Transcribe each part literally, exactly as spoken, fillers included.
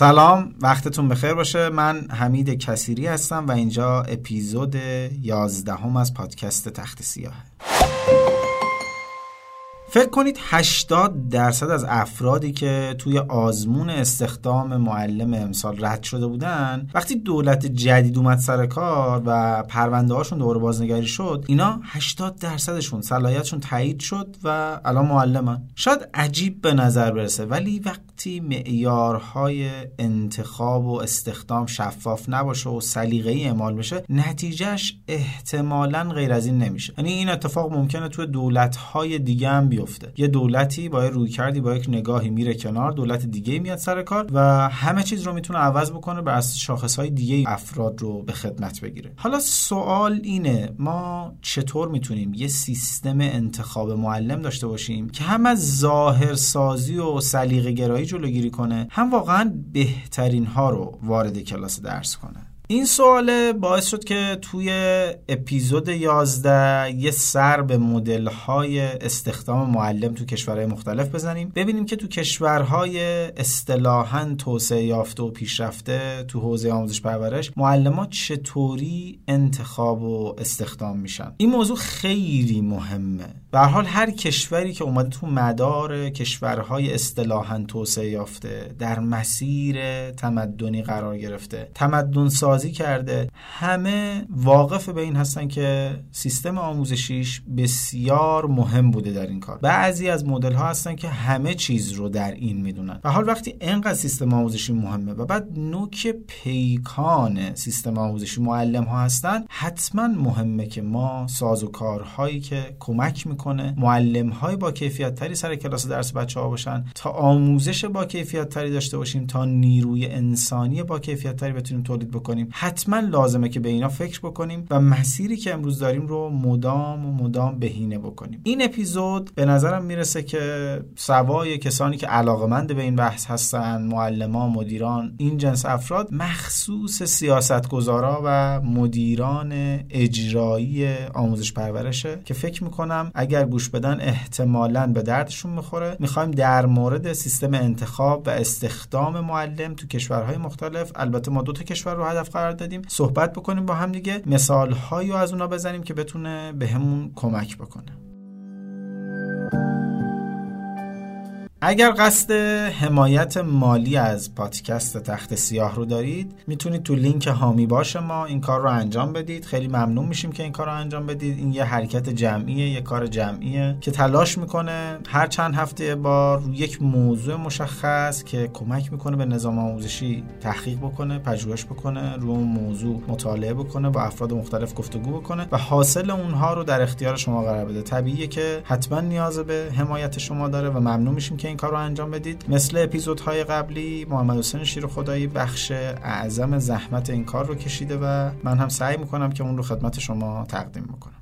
سلام، وقتتون بخیر باشه. من حمید کثیری هستم و اینجا اپیزود یازدهم از پادکست تخت سیاه. فکر کنید هشتاد درصد از افرادی که توی آزمون استخدام معلم امسال رد شده بودن، وقتی دولت جدید اومد سر کار و پرونده هاشون دوباره بازنگری شد، اینا هشتاد درصدشون صلاحیتشون تایید شد و الان معلمن. شاید عجیب به نظر برسه، ولی وقتی معیارهای انتخاب و استخدام شفاف نباشه و سلیقه‌ای اعمال بشه، نتیجهش احتمالاً غیر از این نمیشه. یعنی این اتفاق ممکنه توی دولت‌های دیگه هم بیفته. یه دولتی با روی کردی با یک نگاهی میره کنار، دولت دیگه میاد سر کار و همه چیز رو میتونه عوض بکنه، بر اساس شاخصهای دیگه افراد رو به خدمت بگیره. حالا سوال اینه، ما چطور میتونیم یه سیستم انتخاب معلم داشته باشیم که هم از ظاهر سازی و سلیقه گرایی جلوگیری کنه، هم واقعا بهترین ها رو وارد کلاس درس کنه؟ این سوال باعث شد که توی اپیزود یازده یه سر به مدل‌های استخدام معلم تو کشورهای مختلف بزنیم، ببینیم که تو کشورهای اصطلاحاً توسعه یافته و پیشرفته تو حوزه آموزش پرورش معلم‌ها چطوری انتخاب و استخدام میشن. این موضوع خیلی مهمه. به هر حال هر کشوری که اومده تو مدار کشورهای اصطلاحاً توسعه یافته در مسیر تمدنی قرار گرفته، تمدن سازی کرده، همه واقف به این هستن که سیستم آموزشیش بسیار مهم بوده در این کار. بعضی از مدل ها هستن که همه چیز رو در این میدونن. و حال وقتی اینقدر سیستم آموزشی مهمه و بعد نوک پیکان سیستم آموزشی معلم ها هستن، حتما مهمه که ما سازوکارهایی که کمک میکنه معلم های با کیفیت تری سر کلاس درس بچه ها باشن، تا آموزش با کیفیت تری داشته باشیم، تا نیروی انسانی با کیفیت تری بتونیم تولید بکنیم، حتما لازمه که به اینا فکر بکنیم و مسیری که امروز داریم رو مدام و مدام بهینه بکنیم. این اپیزود به نظرم میرسه که سوای کسانی که علاقه‌مند به این بحث هستن، معلمان، مدیران، این جنس افراد، مخصوص سیاستگزارا و مدیران اجرایی آموزش پرورشه که فکر میکنم اگر گوش بدن احتمالاً به دردشون میخوره. میخوایم در مورد سیستم انتخاب و استخدام معلم تو کشورهای مختلف، البته ما دو تا کشور رو هدف قرار دادیم، صحبت بکنیم با هم دیگه، مثال هایی رو از اونا بزنیم که بتونه به همون کمک بکنه. اگر قصد حمایت مالی از پادکست تخت سیاه رو دارید، میتونید تو لینک حامی باش ما این کار رو انجام بدید. خیلی ممنون میشیم که این کار رو انجام بدید. این یه حرکت جمعیه، یه کار جمعیه که تلاش میکنه هر چند هفته بار روی یک موضوع مشخص که کمک میکنه به نظام آموزشی تحقیق بکنه، پژوهش بکنه، روی اون موضوع مطالعه بکنه، با افراد مختلف گفتگو بکنه و حاصل اونها رو در اختیار شما قرار بده. طبیعیه که حتما نیاز به حمایت شما داره و ممنون میشیم که این کار رو انجام بدید. مثل اپیزودهای قبلی، محمد حسین شیرخدایی بخش اعظم زحمت این کار رو کشیده و من هم سعی میکنم که اون رو خدمت شما تقدیم بکنم.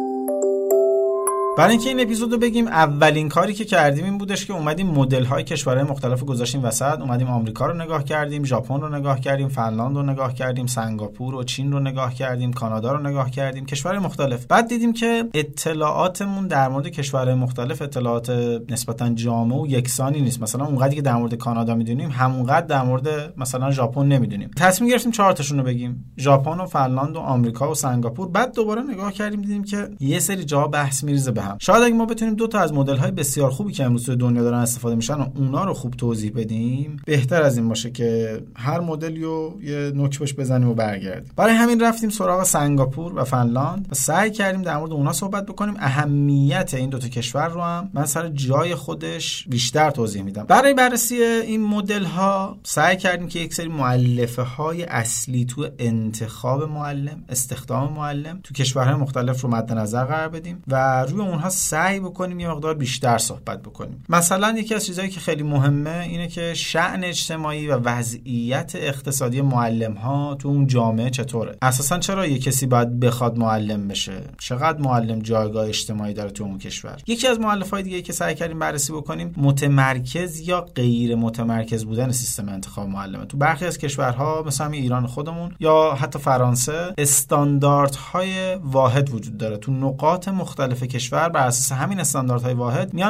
برای اینکه این اپیزودو بگیم، اولین کاری که کردیم این بودش که اومدیم مدل‌های کشورهای مختلف گذاشتیم وسط. اومدیم آمریکا رو نگاه کردیم، ژاپن رو نگاه کردیم، فنلاند رو نگاه کردیم، سنگاپور و چین رو نگاه کردیم، کانادا رو نگاه کردیم، کشورهای مختلف. بعد دیدیم که اطلاعاتمون در مورد کشورهای مختلف اطلاعات نسبتاً جامع و یکسانی نیست. مثلا اونقدری که در مورد کانادا میدونیم، همونقدر در مورد مثلا ژاپن نمیدونیم. تصمیم گرفتیم چهار تاشون رو بگیم، ژاپن و فنلاند و آمریکا و سنگاپور. بعد دوباره نگاه کردیم، دیدیم که یه سری جا بحث میریزه به هم. شاید اگه ما بتونیم دو تا از مدل‌های بسیار خوبی که امروز توی دنیا دارن استفاده میشن و اونا رو خوب توضیح بدیم، بهتر از این باشه که هر مدلی رو یه نوک بهش بزنیم و برگردیم. برای همین رفتیم سراغ سنگاپور و فنلاند و سعی کردیم در مورد اونا صحبت بکنیم. اهمیت این دو تا کشور رو هم من سر جای خودش بیشتر توضیح میدم. برای بررسی این مدل‌ها سعی کردیم که یک سری مؤلفه‌های اصلی تو انتخاب معلم، استخدام معلم تو کشورهای مختلف رو مد نظر قرار بدیم و روی اونها سعی بکنیم یه مقدار بیشتر صحبت بکنیم. مثلا یکی از چیزایی که خیلی مهمه اینه که شأن اجتماعی و وضعیت اقتصادی معلم‌ها تو اون جامعه چطوره. اساساً چرا یه کسی باید بخواد معلم بشه؟ چقدر معلم جایگاه اجتماعی داره تو اون کشور؟ یکی از مؤلفه‌های دیگه که سعی کردیم بررسی بکنیم، متمرکز یا غیر متمرکز بودن سیستم انتخاب معلمه. تو برخی از کشورها مثلا ایران خودمون یا حتی فرانسه، استانداردهای واحد وجود داره. تو نقاط مختلف کشور بر اساس همین استانداردهای واحد میان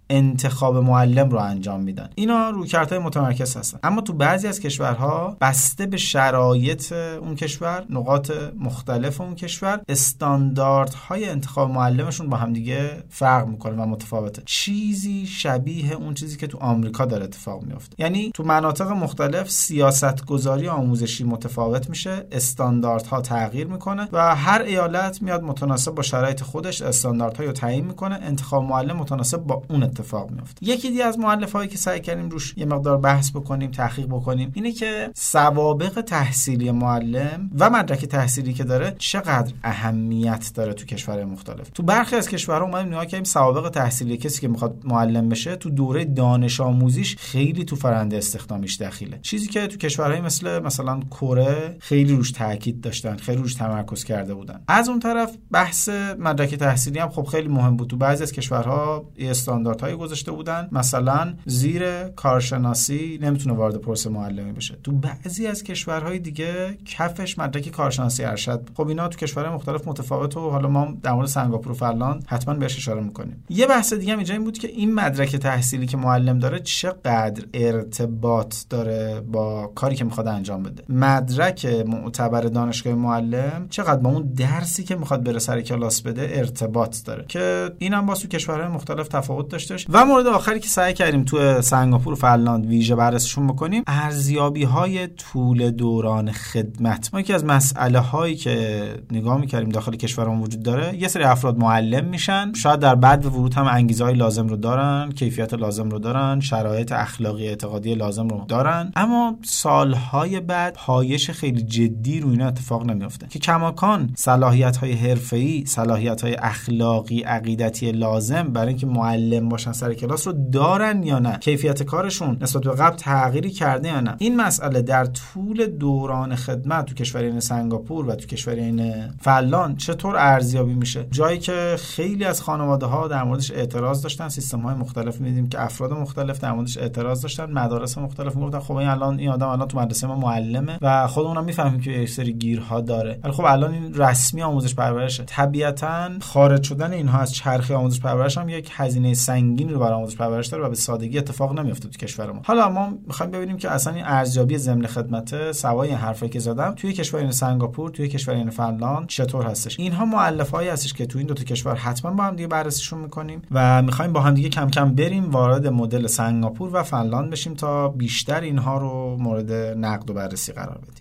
انتخاب معلم رو انجام میدن. اینا رویکردهای متمرکز هستن. اما تو بعضی از کشورها بسته به شرایط اون کشور، نقاط مختلف اون کشور، استانداردهای انتخاب معلمشون با هم دیگه فرق میکنه و متفاوته. چیزی شبیه اون چیزی که تو آمریکا داره اتفاق میفته. یعنی تو مناطق مختلف سیاستگذاری آموزشی متفاوت میشه، استانداردها تغییر میکنه و هر ایالت میاد متناسب با شرایط خودش استانداردها رو تعیین میکنه، انتخاب معلم متناسب با اون اتفاق میفته. یکی دیگه از مؤلفه‌هایی که سعی کردیم روش یه مقدار بحث بکنیم، تحقیق بکنیم، اینه که سوابق تحصیلی معلم و مدرک تحصیلی که داره چقدر اهمیت داره تو کشورهای مختلف. تو برخی از کشورها اومدیم نگاه کردیم سوابق تحصیلی کسی که میخواد معلم بشه تو دوره دانش آموزیش خیلی تو فرآیند استخدامیش دخیله. چیزی که تو کشورهای مثل مثلا کره خیلی روش تاکید داشتن، خیلی روش تمرکز کرده بودن. از اون طرف بحث مدرک تحصیلی هم خب خیلی مهم بود. تو بعضی از کشورها استانداردهای گذاشته بودن، مثلا زیر کارشناسی نمیتونه وارد پروسه معلمی بشه. تو بعضی از کشورهای دیگه کفش مدرک کارشناسی ارشد. خب اینا تو کشورهای مختلف متفاوت و حالا ما در مورد سنگاپور و فنلاند حتما بهش اشاره میکنیم. یه بحث دیگه هم اینجا این بود که این مدرک تحصیلی که معلم داره چقدر ارتباط داره با کاری که میخواد انجام بده. مدرک معتبر دانشگاه معلم چقدر با اون درسی که میخواد بره سر کلاس بده ارتباط داره، که اینم با تو کشورهای مختلف تفاوت داشتش. و مورد آخری که سعی کردیم تو سنگاپور و فنلاند ویژه بررسیشون بکنیم، ارزیابی‌های طول دوران خدمت. ما یکی از مسئله هایی که نگاه می‌کردیم داخل کشورمون وجود داره، یه سری افراد معلم میشن، شاید در بعد ورود هم انگیزه‌های لازم رو دارن، کیفیت لازم رو دارن، شرایط اخلاقی اعتقادی لازم رو دارن، اما سالهای بعد پایش خیلی جدی روی اینا اتفاق نمیفته که کماکان صلاحیت‌های حرفه‌ای، صلاحیت‌های اخلاقی، عقیدتی لازم برای اینکه معلم باشن سر کلاس رو دارن یا نه، کیفیت کارشون نسبت به قبل تغییری کرده یا نه. این مسئله در طول دوران خدمت تو کشورین سنگاپور و تو کشورین فنلاند چطور ارزیابی میشه؟ جایی که خیلی از خانواده‌ها در موردش اعتراض داشتن، سیستم‌های مختلف می‌دیدیم که افراد مختلف در موردش اعتراض داشتن، مدارس مختلف میگفتن خب این الان این آدم الان تو مدرسه ما معلمه و خودمون هم می‌فهمیم که یه سری گیرها داره، ولی خب الان این رسمی آموزش پرورشه. طبیعتاً خارج شدن اینها از چرخه آموزش پرورش هم یک هزینه سنگین رو برای آموزش پرورش داره و به سادگی اتفاق نمیفته تو کشور ما. حالا ما می‌خوایم ببینیم که اصلا این ارزیابی ضمن خدمت سوای این حرفایی که زدم توی کشورین سنگاپور، توی کشورین فنلاند چطور هستش. اینها مؤلفه‌هایی هستش که توی این دو تا کشور حتما با هم دیگه بررسیشون می‌کنیم و می‌خوایم با هم دیگه کم کم بریم وارد مدل سنگاپور و فنلاند بشیم تا بیشتر اینها رو مورد نقد و بررسی قرار بدیم.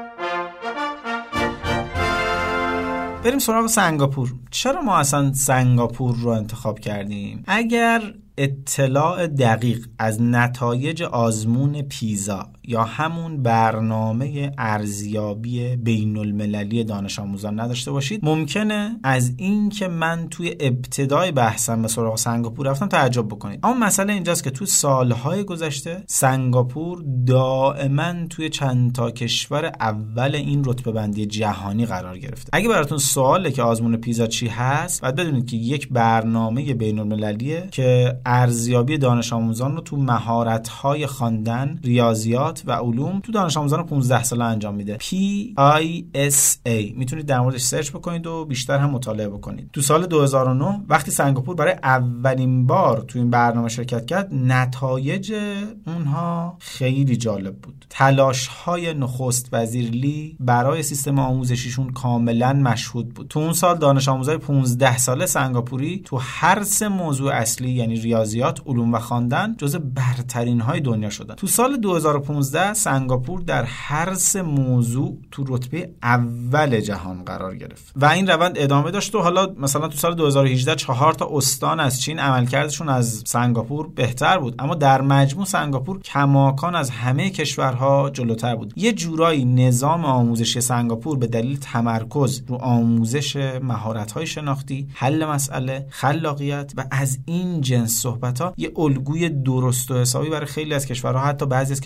بریم سراغ سنگاپور. چرا ما اصلا سنگاپور رو انتخاب کردیم؟ اگر اطلاع دقیق از نتایج آزمون پیزا یا همون برنامه ارزیابی بین المللی دانش آموزان نداشته باشید، ممکنه از این که من توی ابتدای بحثم به سراغ سنگاپور رفتم تعجب بکنید. اما مسئله اینجاست که توی سالهای گذشته سنگاپور دائما توی چند تا کشور اول این رتبه بندی جهانی قرار گرفته. اگه براتون سواله که آزمون پیزا چی هست، باید بدونید که یک برنامه بین المللیه که ارزیابی دانش آموزان رو تو مهارت‌های خواندن، ریاضیات و علوم تو دانش آموزان پانزده ساله انجام میده. پی آی اس ای میتونید در موردش سرچ بکنید و بیشتر هم مطالعه بکنید. تو سال دو هزار و نه وقتی سنگاپور برای اولین بار تو این برنامه شرکت کرد، نتایج اونها خیلی جالب بود. تلاش‌های نخست وزیر لی برای سیستم آموزشیشون کاملا مشهود بود. تو اون سال دانش آموزای پانزده ساله سنگاپوری تو هر سه موضوع اصلی، یعنی ریاضیات، علوم و خواندن، جزو برترین های دنیا شدن. تو سال دو هزار و پانزده سنگاپور در هر سه موضوع تو رتبه اول جهان قرار گرفت و این روند ادامه داشت و حالا مثلا تو سال دو هزار و هجده چهار تا استان از چین عملکردشون از سنگاپور بهتر بود، اما در مجموع سنگاپور کماکان از همه کشورها جلوتر بود. یه جورایی نظام آموزشی سنگاپور به دلیل تمرکز رو آموزش مهارت‌های شناختی، حل مسئله، خلاقیت و از این جنس صحبت‌ها یه الگوی درست و حسابی برای خیلی از کشورها، حتی بعضی از کشورهای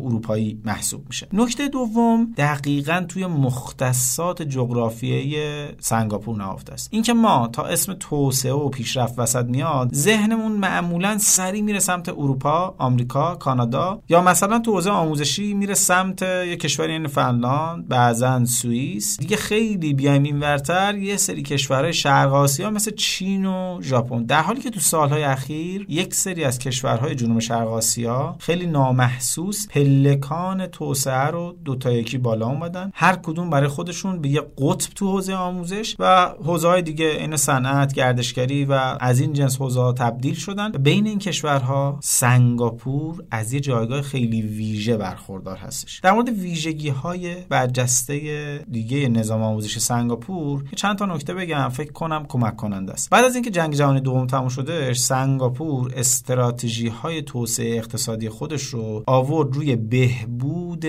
اروپایی محسوب میشه. نکته دوم دقیقاً توی مختصات جغرافیایی سنگاپور نهفته است. اینکه ما تا اسم توسعه و پیشرفت وسط میاد، ذهنمون معمولاً سری میره سمت اروپا، آمریکا، کانادا، یا مثلا تو حوزه آموزشی میره سمت یه کشوری یعنی فنلاند، بعضن سوئیس. دیگه خیلی بیایم اینورتر یه سری کشورهای شرق آسیا مثل چین و ژاپن، در حالی که تو سالهای اخیر یک سری از کشورهای جنوب شرق آسیا خیلی نامحسوس پلکان توسعه رو دو تا یکی بالا اومدن، هر کدوم برای خودشون به یه قطب تو حوزه آموزش و حوزه‌های دیگه این صنعت، گردشگری و از این جنس حوزه‌ها تبدیل شدن. بین این کشورها سنگاپور از یه جایگاه خیلی ویژه برخوردار هستش. در مورد ویژگی‌های برجسته دیگه نظام آموزشی سنگاپور چند تا نکته بگم، فکر کنم کمک کننده است. بعد از اینکه جنگ جهانی دوم تموم شده، سنگاپور استراتژی‌های توسعه اقتصادی خودش رو آورد روی بهبود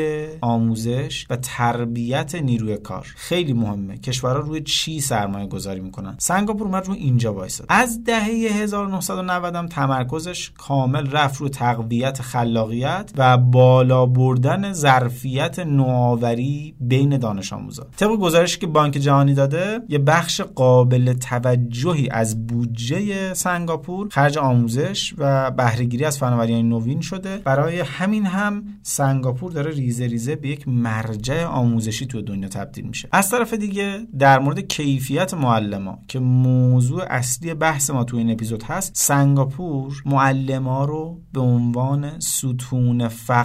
آموزش و تربیت نیروی کار. خیلی مهمه کشورها روی چی سرمایه گذاری میکنن. سنگاپور اومد رو اینجا وایساد. از دهه هزار و نهصد و نود هم تمرکزش کامل رفت رو تقویت خلاقیت و بالا بردن ظرفیت نوآوری بین دانش آموزا. طبق گزارشی که بانک جهانی داده، یه بخش قابل توجهی از بودجه سنگاپور خرج آموزش و بهره‌گیری از فناوری‌های نوین شده. برای همین هم سنگاپور داره ریزه ریزه به یک مرجع آموزشی تو دنیا تبدیل میشه. از طرف دیگه در مورد کیفیت معلما که موضوع اصلی بحث ما تو این اپیزود هست، سنگاپور معلما رو به عنوان ستون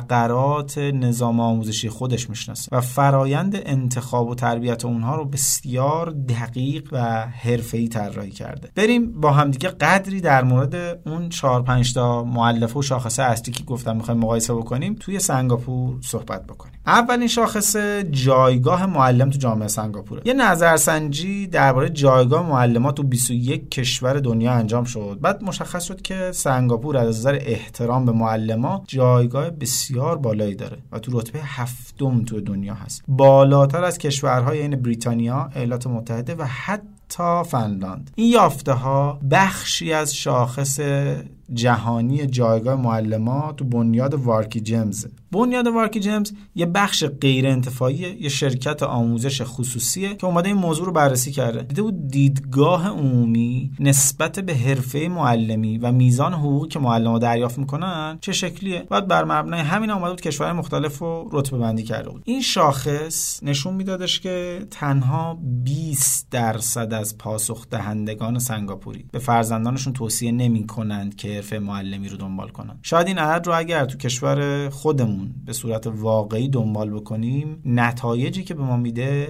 فقرات نظام آموزشی خودش میشناسه و فرایند انتخاب و تربیت اونها رو بسیار دقیق و حرفه‌ای طراحی کرده. بریم با هم دیگه قدری در مورد اون چهار پنج تا مؤلفه و شاخصه اصلی که گفتم می‌خوایم مقایسه بکنیم توی سنگاپور صحبت بکنیم. اولین شاخصه جایگاه معلم تو جامعه سنگاپوره. یه نظرسنجی درباره جایگاه معلمات تو بیست و یک کشور دنیا انجام شد. بعد مشخص شد که سنگاپور از نظر احترام به معلما جایگاه بسیار بالایی داره و تو رتبه هفتم تو دنیا هست. بالاتر از کشورهای یعنی بریتانیا، ایالات متحده و حتی تا فنلاند. این یافته ها بخشی از شاخص جهانی جایگاه معلمات تو بنیاد وارکی جیمز. بنیاد وارکی جیمز یه بخش غیر انتفاعی یه شرکت آموزش خصوصیه که اومده این موضوع رو بررسی کرده. دیده بود دیدگاه عمومی نسبت به حرفه معلمی و میزان حقوقی که معلم‌ها دریافت میکنن چه شکلیه. بعد بر مبنای همین اومده بود کشورهای مختلف رو رتبه بندی کرده بود. این شاخص نشون میدادش که تنها بیست درصد از پاسخ دهندگان سنگاپوری به فرزندانشون توصیه نمی‌کنند که حرفه معلمی رو دنبال کنن. شاید این عدد رو اگر تو کشور خودمون به صورت واقعی دنبال بکنیم، نتایجی که به ما میده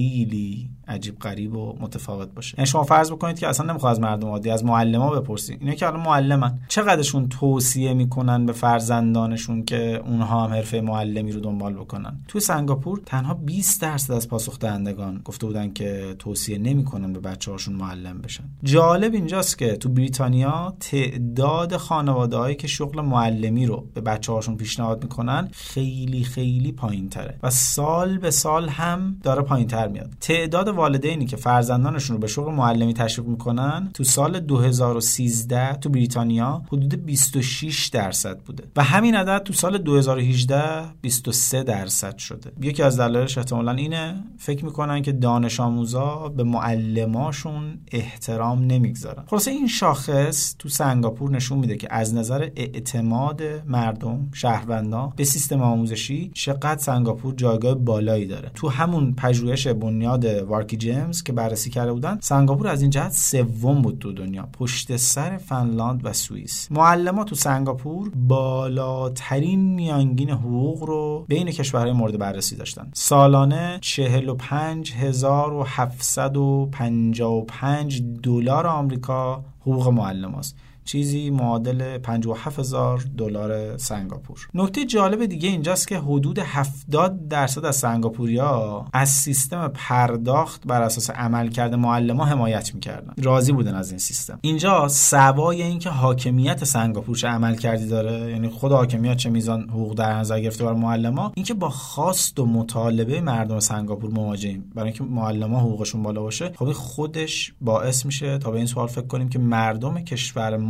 خیلی عجیب غریب و متفاوت باشه. یعنی شما فرض بکنید که اصلا نمیخواد از مردم عادی، از معلما بپرسید. اینا که الان معلمن، چقدرشون توصیه میکنن به فرزندانشون که اونها هم حرفه معلمی رو دنبال بکنن؟ تو سنگاپور تنها بیست درصد از پاسخ دهندگان گفته بودن که توصیه نمیکنن به بچه‌هاشون معلم بشن. جالب اینجاست که تو بریتانیا تعداد خانواده‌هایی که شغل معلمی رو به بچه‌هاشون پیشنهاد میکنن خیلی خیلی پایین‌تره و سال به سال هم داره پایین‌تر میاد. تعداد والدینی که فرزندانشون رو به شغل معلمی تشویق میکنن تو سال دو هزار و سیزده تو بریتانیا حدود بیست و شش درصد بوده و همین عدد تو سال دو هزار و هجده بیست و سه درصد شده. یکی از دلایلش احتمالاً اینه، فکر میکنن که دانش آموزا به معلماشون احترام نمیگذارن. خلاصه این شاخص تو سنگاپور نشون میده که از نظر اعتماد مردم، شهروندان به سیستم آموزشی چقدر سنگاپور جایگاه بالایی داره. تو همون پژوهش بنیاد وارکی جیمز که بررسی کرده بودن، سنگاپور از این جهت سوم بود تو دنیا، پشت سر فنلاند و سوئیس. معلمان تو سنگاپور بالاترین میانگین حقوق رو بین کشورهای مورد بررسی داشتن. سالانه چهل و پنج هزار و هفتصد و پنجاه و پنج دلار آمریکا حقوق معلم است، چیزی معادل پنجاه و هفت هزار دلار سنگاپور. نکته جالب دیگه اینجاست که حدود هفتاد درصد از سنگاپوریا از سیستم پرداخت بر اساس عملکرد معلم‌ها حمایت می‌کردن. راضی بودن از این سیستم. اینجا سوای اینکه حاکمیت سنگاپور چه عملکردی داره، یعنی خود حاکمیت چه میزان حقوق در نظر گرفته برای معلم‌ها، اینکه با خواست و مطالبه مردم سنگاپور مواجهیم برای اینکه معلم‌ها حقوقشون بالا باشه، خب خودش باعث میشه تا به این سوال فکر کنیم که مردم کشور ما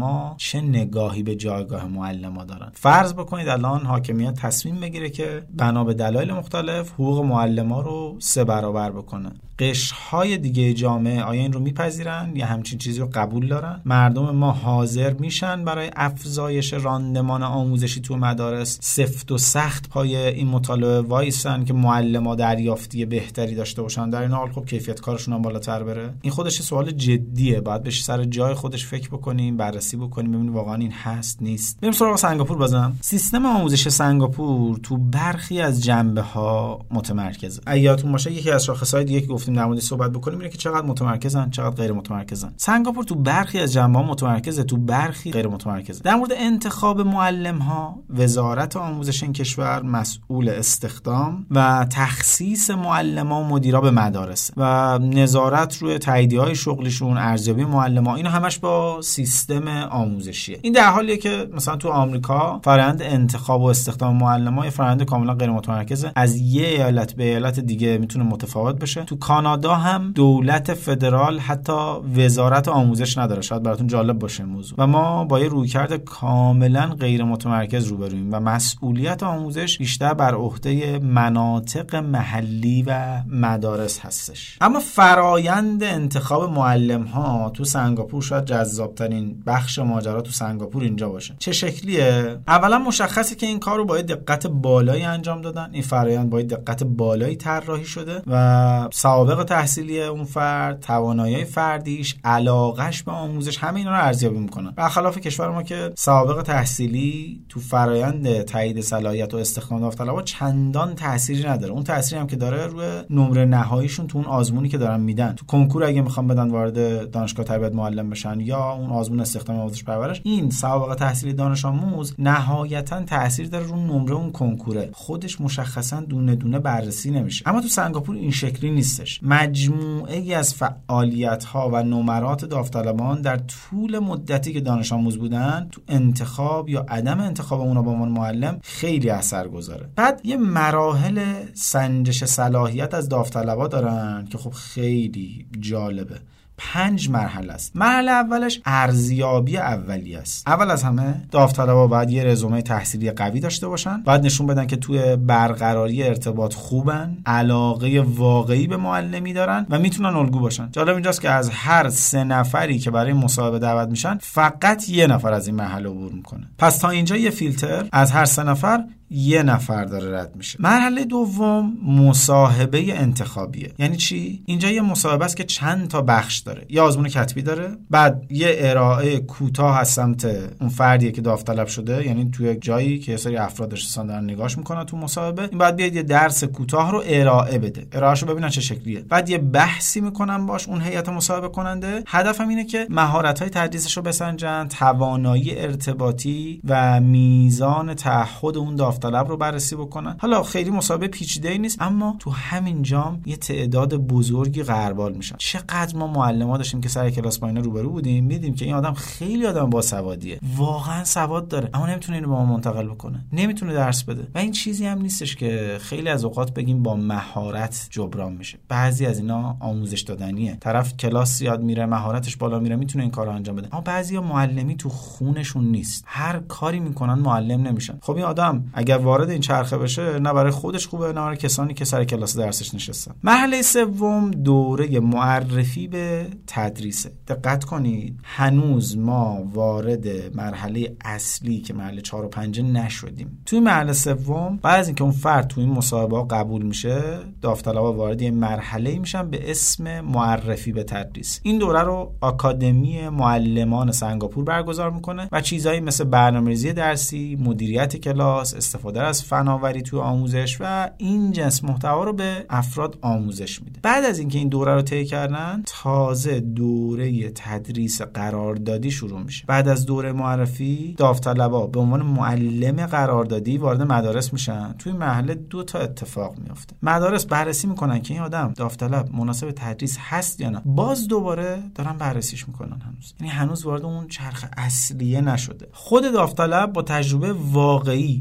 ها چه نگاهی به جایگاه معلم‌ها دارن. فرض بکنید الان حاکمیت تصمیم بگیره که بنا به دلایل مختلف حقوق معلم‌ها رو سه برابر بکنه. قشرهای دیگه جامعه آیا این رو میپذیرن یا همچین چیزی رو قبول دارن؟ مردم ما حاضر میشن برای افزایش راندمان آموزشی تو مدارس سفت و سخت پای این مطالبه وایسن که معلم‌ها دریافتی بهتری داشته باشن، در این حال خب کیفیت کارشون هم بالاتر بره؟ این خودش سوال جدیه، باید بهش سر جای خودش فکر بکنیم، بررسی بکنیم، ببینیم واقعا این هست نیست. بریم سراغ سنگاپور. بزنم سیستم آموزش سنگاپور تو برخی از جنبه‌ها متمرکزه. اگه یادتون باشه یکی از شاخص‌های دیگه که گفتیم در موردش صحبت بکنیم اینه که چقدر متمرکزن، چقدر غیر متمرکزن. سنگاپور تو برخی از جنبه‌ها متمرکزه، تو برخی غیر متمرکزه. در مورد انتخاب معلم‌ها، وزارت آموزش این کشور مسئول استخدام و تخصیص معلم‌ها و مدیرا به مدارس و نظارت روی تاییدیه‌های شغلیشون، ارزیابی معلم‌ها، اینا همش با سیستم آموزشیه. این در حالیه که مثلا تو آمریکا فرآیند انتخاب و استخدام معلم‌ها یه فرآیند کاملا غیر متمرکزه، از یه ایالت به ایالت دیگه میتونه متفاوت بشه. تو کانادا هم دولت فدرال حتی وزارت آموزش نداره. شاید براتون جالب باشه این موضوع. و ما با یه رویکرد کاملا غیر متمرکز روبرویم و مسئولیت آموزش بیشتر بر عهده مناطق محلی و مدارس هستش. اما فرایند انتخاب معلم‌ها تو سنگاپور شاید جذاب‌ترین بخش ماجرا تو سنگاپور اینجا باشه. چه شکلیه؟ اولا مشخصه که این کار رو با دقت بالایی انجام دادن. این فرایند با دقت بالایی طراحی شده و سوابق تحصیلی اون فرد، توانایی فردیش، علاقهش به آموزش، همه اینا رو ارزیابی میکنن. برخلاف کشور ما که سوابق تحصیلی تو فرایند تایید صلاحیت و استخدام داوطلبا چندان تأثیری نداره. اون تأثیری هم که داره روی نمره نهاییشون تو اون آزمونی که دارن میدن. تو کنکور اگه میخوام بدن وارد دانشگاه تربیت معلم بشن یا اون آزمون استخدام آموزش پرورش، این سوابق تحصیلی دانش آموز نهایتا تأثیر داره رو نمره اون کنکوره. خودش مشخصا دونه دونه بررسی نمیشه. اما تو سنگاپور این شکلی نیستش. مجموعه ای از فعالیت‌ها و نمرات داوطلبان در طول مدتی که دانش آموز بودن تو انتخاب یا عدم انتخاب اونا به عنوان معلم خیلی اثرگذاره. بعد یه مراحل سنجش صلاحیت از داوطلبا دارن که خب خیلی جالبه. پنج مرحله است. مرحله اولش ارزیابی اولیه است. اول از همه داوطلبا باید یه رزومه تحصیلی قوی داشته باشن، باید نشون بدن که توی برقراری ارتباط خوبن، علاقه واقعی به معلمی دارن و میتونن الگو باشن. جالب اینجاست که از هر سه نفری که برای مصاحبه دعوت میشن فقط یه نفر از این مرحله عبور میکنه. پس تا اینجا یه فیلتر، از هر سه نفر یه نفر داره رد میشه. مرحله دوم مصاحبه انتخابیه. یعنی چی؟ اینجا یه مصاحبه است که چند تا بخش داره. یه آزمون کتبی داره، بعد یه ارائه کوتاه از سمت اون فردیه که داوطلب شده، یعنی توی یک جایی که یه سری افراد نشستن دارن نگاهش میکنن تو مسابقه، این بعد بیاد یه درس کوتاه رو ارائه بده، ارائهشو ببینن چه شکلیه، بعد یه بحثی میکنن باش اون هیئت مصاحبه کننده. هدفم اینه که مهارت‌های تدریسشو بسنجن، توانایی ارتباطی و میزان تعهد اون داوطلب رو بررسی بکنن. حالا خیلی مسابقه پیچیده‌ای نیست، اما تو همین جام یه تعداد بزرگی غربال میشن. چقدر ما معلم‌ها داشتیم که سر کلاس با اینا روبرو بودیم، میدیم که این آدم خیلی آدم باسوادیه، واقعا سواد داره، اما نمیتونه اینو به ما منتقل بکنه، نمیتونه درس بده. و این چیزی هم نیستش که خیلی از اوقات بگیم با مهارت جبران میشه. بعضی از اینا آموزش دادنیه. طرف کلاس یاد میره، مهارتش بالا میره، میتونه این کارو انجام بده. اما بعضیا معلمی تو خونشون نیست، هر کاری میکنن معلم نمیشن. خب این آدم اگر وارد این چرخه بشه، نه برای خودش خوبه، نه برای کسانی که سر کلاس درسش نشستن. مرحله سوم دوره معرفی به تدریسه. دقت کنید، هنوز ما وارد مرحله اصلی که مرحله چهار و پنج نشدیم. توی مرحله سوم بعد از اینکه اون فرد توی این مسابقه قبول میشه، داوطلبا وارد یه مرحله میشن به اسم معرفی به تدریس. این دوره رو آکادمی معلمان سنگاپور برگزار میکنه و چیزایی مثل برنامه‌ریزی درسی، مدیریت کلاس، استفاده از فناوری توی آموزش و این جنس محتوا رو به افراد آموزش میده. بعد از اینکه این دوره رو طی کردن، تازه دوره تدریس قراردادی شروع میشه. بعد از دوره معرفی، داوطلبا به عنوان معلم قراردادی وارد مدارس میشن. توی مرحله دو تا اتفاق میفته. مدارس بررسی میکنن که این آدم داوطلب مناسب تدریس هست یا نه. باز دوباره دارن بررسیش میکنن هنوز. یعنی هنوز وارد اون چرخ اصلیه نشده. خود داوطلب با تجربه واقعی سر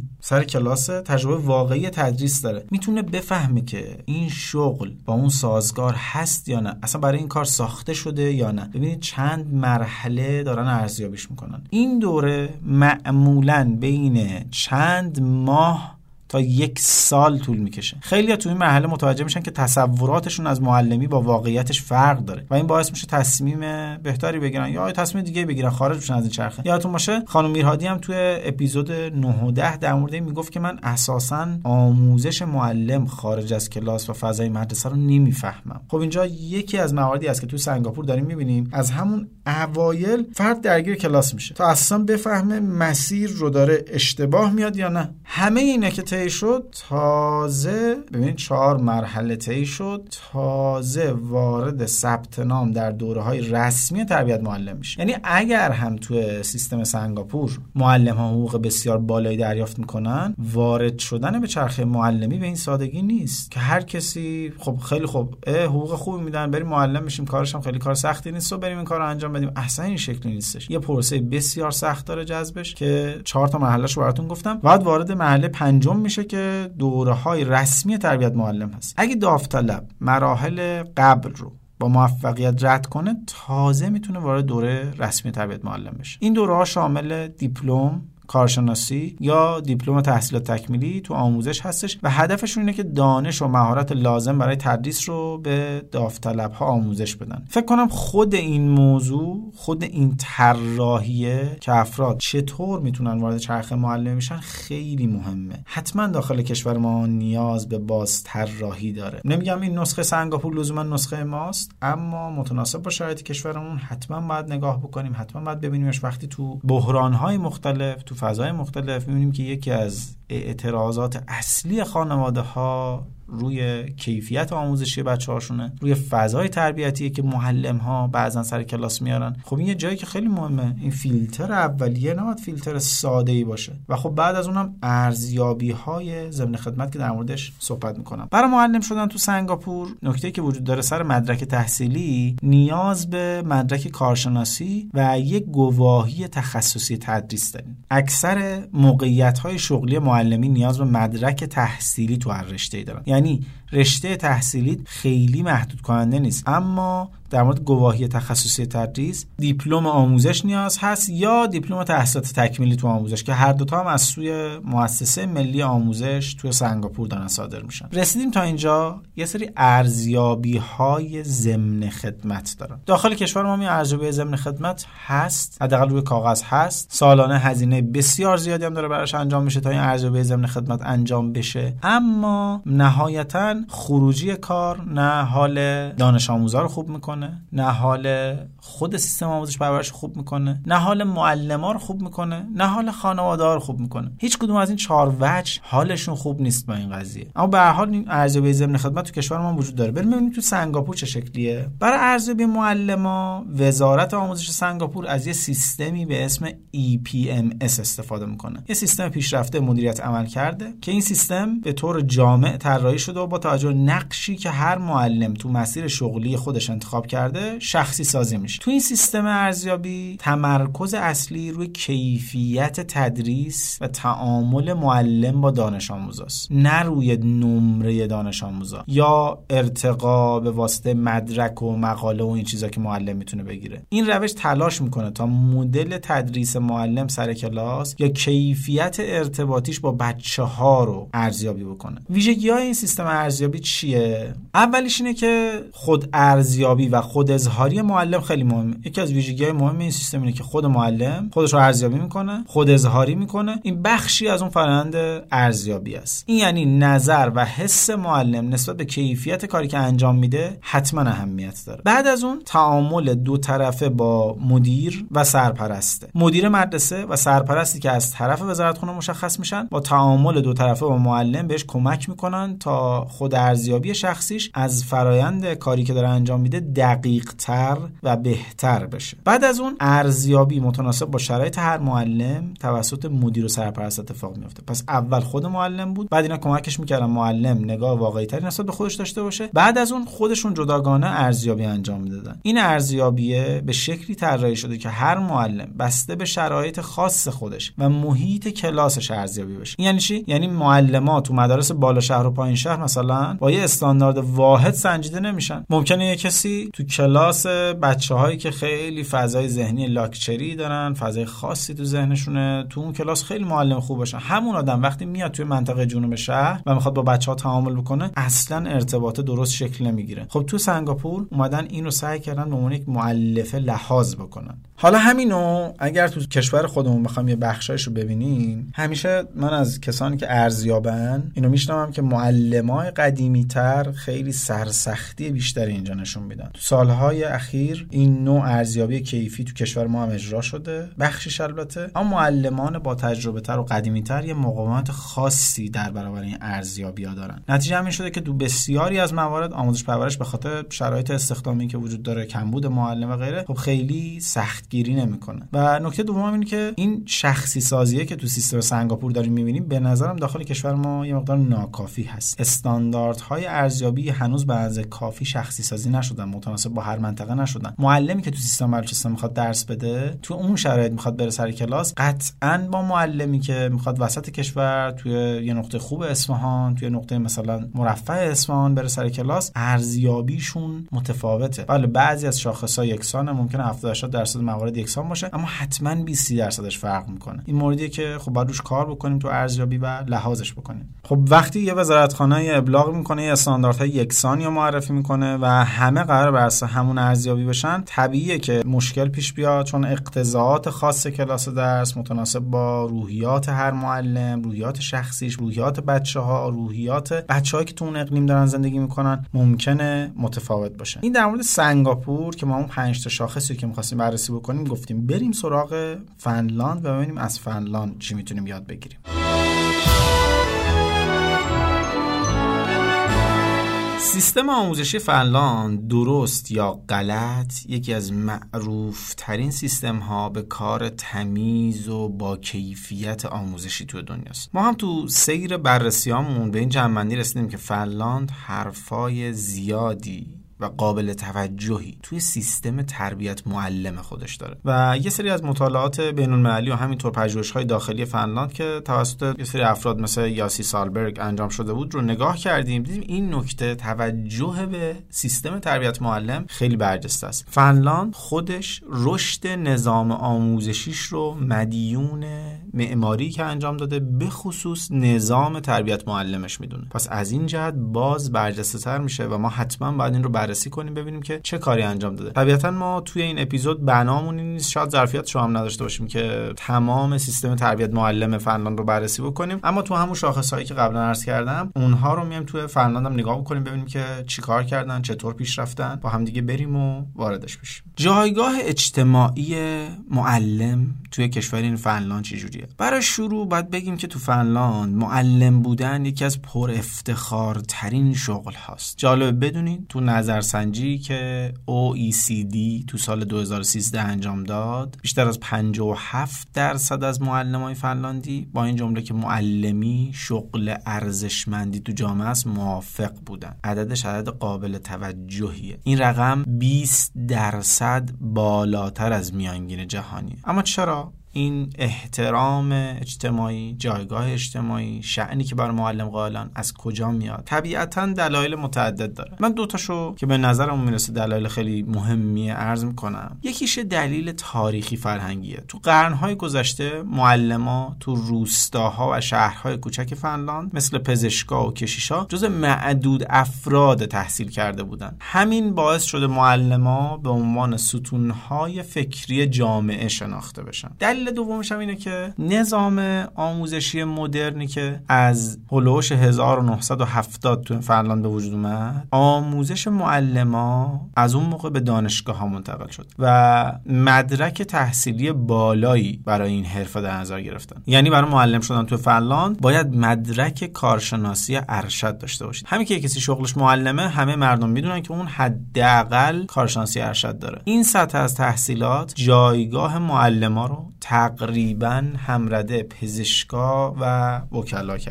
کلاس، تجربه واقعی تدریس داره، میتونه بفهمه که این شغل با اون سازگار هست یا نه، اصلا برای این کار ساخته شده یا نه. ببینید چند مرحله دارن ارزیابیش میکنن. این دوره معمولاً بین چند ماه تا یک سال طول میکشه. خیلی‌ها تو این مرحله متوجه میشن که تصوراتشون از معلمی با واقعیتش فرق داره و این باعث میشه تصمیم بهتری بگیرن یا تصمیم دیگه بگیرن، خارج بشن از این چرخه. یادتون باشه خانم میرهادی هم توی اپیزود نه و ده در مورد این میگفت که من اساساً آموزش معلم خارج از کلاس و فضای مدرسه رو نمیفهمم. خب اینجا یکی از مواردی است که توی سنگاپور داریم میبینیم، از همون اوایل فرد درگیر کلاس میشه تا اصلا بفهمه مسیر رو داره اشتباه میاد یا نه. همه اینا که طی شد، تازه ببینید چهار مرحله طی شد، تازه وارد ثبت نام در دوره‌های رسمی تربیت معلم میشه. یعنی اگر هم توی سیستم سنگاپور معلم‌ها حقوق بسیار بالایی دریافت میکنن، وارد شدن به چرخه معلمی به این سادگی نیست که هر کسی خب خیلی خوب حقوق خوبی میدن بریم معلم میشیم، کارش هم خیلی کار سختی نیست و بریم این کارو انجام بدیم. اصلا این شکلی نیستش. یه پروسه بسیار سخت داره جذبش که چهار تا مرحله‌شو براتون گفتم. بعد وارد مرحله پنجم میشه که دوره‌های رسمی تربیت معلم هست. اگه داوطلب مراحل قبل رو با موفقیت رد کنه، تازه میتونه وارد دوره رسمی تربیت معلم بشه. این دوره‌ها شامل دیپلم کارشناسی یا دیپلم تحصیلات تکمیلی تو آموزش هستش و هدفشون اینه که دانش و مهارت لازم برای تدریس رو به داوطلب‌ها آموزش بدن. فکر کنم خود این موضوع، خود این طراحیه که افراد چطور میتونن وارد چرخه معلم میشن خیلی مهمه. حتما داخل کشور ما نیاز به باز طراحی داره. نمیگم این نسخه سنگاپور لزوما نسخه ماست، اما متناسب با شرایط کشورمون حتما باید نگاه بکنیم، حتما باید ببینیمش. وقتی تو بحران‌های مختلف، تو فضای مختلف می‌بینیم که یکی از اعتراضات اصلی خانواده‌ها روی کیفیت آموزشی بچه‌هاشونه، روی فضای تربیتیه که معلم‌ها بعضن سر کلاس میارن. خب این یه جایی که خیلی مهمه. این فیلتر اولیه نباید فیلتر ساده‌ای باشه و خب بعد از اونم ارزیابی‌های ضمن خدمت که در موردش صحبت می‌کنم. برای معلم شدن تو سنگاپور نکته‌ای که وجود داره سر مدرک تحصیلی، نیاز به مدرک کارشناسی و یک گواهی تخصصی تدریس داریم. اکثر موقعیت‌های شغلی معلمی نیاز به مدرک تحصیلی تو هر رشته‌ای دارن. یعنی رشته تحصیلی خیلی محدود کننده نیست، اما در مورد گواهی تخصصی تدریس دیپلم آموزش نیاز هست یا دیپلم تحصیلات تکمیلی تو آموزش که هر دوتا هم از سوی مؤسسه ملی آموزش توی سنگاپور دارن صادر میشن. رسیدیم تا اینجا یه سری ارزیابی‌های ضمن خدمت دارن. داخل کشور ما این ارزیابی ضمن خدمت هست، حداقل روی کاغذ هست. سالانه هزینه بسیار زیادی هم داره براش انجام میشه تا این ارزیابی ضمن خدمت انجام بشه، اما نهایتاً خروجی کار نه حال دانش آموزا رو خوب میکنه، نه حال خود سیستم آموزش پرورش خوب میکنه، نه حال معلما رو خوب میکنه، نه حال خانواده‌ها رو خوب میکنه. هیچ کدوم از این چهار وجه حالشون خوب نیست با این قضیه. اما به هر حال این ارزیابی ضمن خدمت تو کشور ما وجود داره. بریم ببینیم تو سنگاپور چه شکلیه. برای ارزیابی معلما وزارت آموزش سنگاپور از یه سیستمی به اسم ای پی ام اس استفاده میکنه. یه سیستم پیشرفته مدیریت عمل کرده که این سیستم به طور جامع طراحی شده و با توجه نقشی که هر معلم تو مسیر شغلی خودش انتخاب کرده شخصی سازی میشه. تو این سیستم ارزیابی تمرکز اصلی روی کیفیت تدریس و تعامل معلم با دانش آموزاست، نه روی نمره دانش آموزا یا ارتقا به واسطه مدرک و مقاله و این چیزا که معلم میتونه بگیره. این روش تلاش میکنه تا مدل تدریس معلم سر کلاس یا کیفیت ارتباطیش با بچه‌ها رو ارزیابی بکنه. ویژگی‌های این سیستم ارزیابی چیه؟ اولیش اینه که خود ارزیابی و خود اظهاری معلم خیلی مهمه. یکی از ویژگی‌های مهم این سیستم اینه که خود معلم خودش رو ارزیابی میکنه، خود اظهاری میکنه. این بخشی از اون فرآیند ارزیابی است. این یعنی نظر و حس معلم نسبت به کیفیت کاری که انجام میده حتما اهمیت داره. بعد از اون تعامل دو طرفه با مدیر و سرپرسته. مدیر مدرسه و سرپرستی که از طرف وزارتخونه مشخص میشن با تعامل دو طرفه با معلم بهش کمک میکنن تا خود ارزیابی شخصیش از فرایند کاری که داره انجام میده دقیق تر و بهتر بشه. بعد از اون ارزیابی متناسب با شرایط هر معلم توسط مدیر و سرپرست اتفاق میفته. پس اول خود معلم بود، بعد اینا کمکش میکردن معلم نگاه واقعی تری نسبت به خودش داشته باشه، بعد از اون خودشون جداگانه ارزیابی انجام میدادن. این ارزیابیه به شکلی طراحی شده که هر معلم بسته به شرایط خاص خودش و محیط کلاسش ارزیابی بشه. بشه. این یعنی چی؟ یعنی معلم‌ها تو مدارس بالا شهر و پایین شهر مثلا با یه استاندارد واحد سنجیده نمیشن. ممکنه یه کسی تو کلاس بچه‌هایی که خیلی فضای ذهنی لاکچری دارن، فضای خاصی تو ذهنشونه، تو اون کلاس خیلی معلم خوب باشه، همون آدم وقتی میاد توی منطقه جنوب شهر و میخواد با بچه‌ها تعامل بکنه اصلا ارتباط درست شکل نمیگیره. خب تو سنگاپور اومدن اینو سعی کردن به عنوان یک مؤلفه لحاظ بکنن. حالا همینو اگر تو کشور خودمون بخوام یه بخشایشو ببینیم، همیشه من از کسانی که ارزیابن اینو میشنوم که معلمای قدیمی‌تر خیلی سرسختی بیشتری اینجا نشون میدن. تو سالهای اخیر این نوع ارزیابی کیفی تو کشور ما هم اجرا شده، بخشش البته، اما معلمان با تجربه‌تر و قدیمی‌تر یه مقاومت خاصی در برابر این ارزیابی‌ها دارن. نتیجه همین شده که تو بسیاری از موارد آموزش پرورش به خاطر شرایط استخدامی که وجود داره، کمبود معلم و غیره، خب خیلی سختگیری نمیکنه. و نکته دوم اینه که این شخصی سازیه که تو سیستم سنگاپور داریم می‌بینیم به نظرم داخل کشور ما یه مقدار ناکافی هست. استانداردهای ارزیابی هنوز به اندازه کافی شخصی سازی نشدن، متناسب با هر منطقه نشدن. معلمی که تو سیستان بلوچستان میخواد درس بده، تو اون شرایط میخواد بره سر کلاس، قطعاً با معلمی که میخواد وسط کشور توی یه نقطه خوب اصفهان، توی نقطه مثلا مرفه اصفهان بره سر کلاس، ارزیابیشون متفاوته. بله بعضی از شاخص‌ها یکسانه، ممکنه هفتاد هشتاد درصد موارد یکسان باشه، اما حتماً بیست درصدش فرق میکنه. این موردیه که خب باید روش کار بکنیم تو ارزیابی و لحاظش بکنیم. خب وقتی یه وزارتخانه ابلاغ میکنه یه استانداردهای یکسانی رو معرفی میکنه و همه قرار بر اساس همون ارزیابی بشن، طبیعیه که مشکل پیش بیاد، چون اقتضاعات خاص کلاس درس متناسب با روحیات هر معلم، روحیات شخصیش، روحیات بچه‌ها، روحیات بچه‌هایی که تو اون اقلیم دارن زندگی میکنن ممکنه متفاوت باشه. این در مورد سنگاپور که ما اون پنج تا شاخصی که می‌خواستیم بررسی بکنیم گفتیم. بریم سراغ فنلاند و ببینیم از فنلاند چی میتونیم یاد بگیریم. سیستم آموزشی فنلاند درست یا غلط یکی از معروف ترین سیستم ها به کار تمیز و با کیفیت آموزشی تو دنیاست. ما هم تو سیر بررسیامون به این جمع‌بندی رسیدیم که فنلاند حرفای زیادی و قابل توجهی توی سیستم تربیت معلم خودش داره و یه سری از مطالعات بین‌المللی و همینطور پژوهش‌های داخلی فنلاند که توسط یه سری افراد مثل یاسی سالبرگ انجام شده بود رو نگاه کردیم، دیدیم این نکته توجه به سیستم تربیت معلم خیلی برجسته است. فنلاند خودش رشد نظام آموزشیش رو مدیون معماری که انجام داده، به خصوص نظام تربیت معلمش میدونه. پس از این جهت باز برجسته‌تر میشه و ما حتما باید این رو بررسی کنیم ببینیم که چه کاری انجام داده. طبیعتا ما توی این اپیزود بنامون این نیست، شاید ظرفیت شو هم نداشته باشیم که تمام سیستم تربیت معلم فنلاند رو بررسی بکنیم، اما تو همون شاخصایی که قبلا عرض کردم اونها رو میایم توی فنلاند هم نگاه بکنیم ببینیم که چیکار کردن، چطور پیش رفتن، با هم دیگه بریم و واردش بشیم. جایگاه اجتماعی معلم توی کشور این فنلاند چجوریه؟ برای شروع باید بگیم که تو فنلاند معلم بودن یکی از پر افتخارترین شغل هاست. جالب بدونید تو نظرسنجی که او ای سی دی تو سال دو هزار و سیزده انجام داد، بیشتر از پنجاه و هفت درصد از معلمای فنلاندی با این جمله که معلمی شغل ارزشمندی تو جامعه است موافق بودن. عددش عدد قابل توجهیه. این رقم بیست درصد بالاتر از میانگین جهانیه. اما چرا؟ این احترام اجتماعی، جایگاه اجتماعی، شأنی که بر معلم قائلن از کجا میاد؟ طبیعتاً دلایل متعدد داره. من دو تاشو که به نظرم میرسه دلایل خیلی مهمی عرض میکنم. یکیش دلیل تاریخی فرهنگیه. تو قرن‌های گذشته معلما تو روستاها و شهرهای کوچک فنلاند مثل پزشکا و کشیشا جزو معدود افراد تحصیل کرده بودن. همین باعث شده معلما به عنوان ستونهای فکری جامعه شناخته بشن. دلیل دومش هم اینه که نظام آموزشی مدرنی که از هولوش هزار و نهصد و هفتاد تو فنلاند به وجود اومد، آموزش معلما از اون موقع به دانشگاه ها منتقل شد و مدرک تحصیلی بالایی برای این حرفه در نظر گرفتن. یعنی برای معلم شدن تو فنلاند باید مدرک کارشناسی ارشد داشته باشید. همین که کسی شغلش معلمه، همه مردم میدونن که اون حداقل کارشناسی ارشد داره. این سطح از تحصیلات جایگاه معلما رو تقریباً همرده پزشکا و وکلا کرده.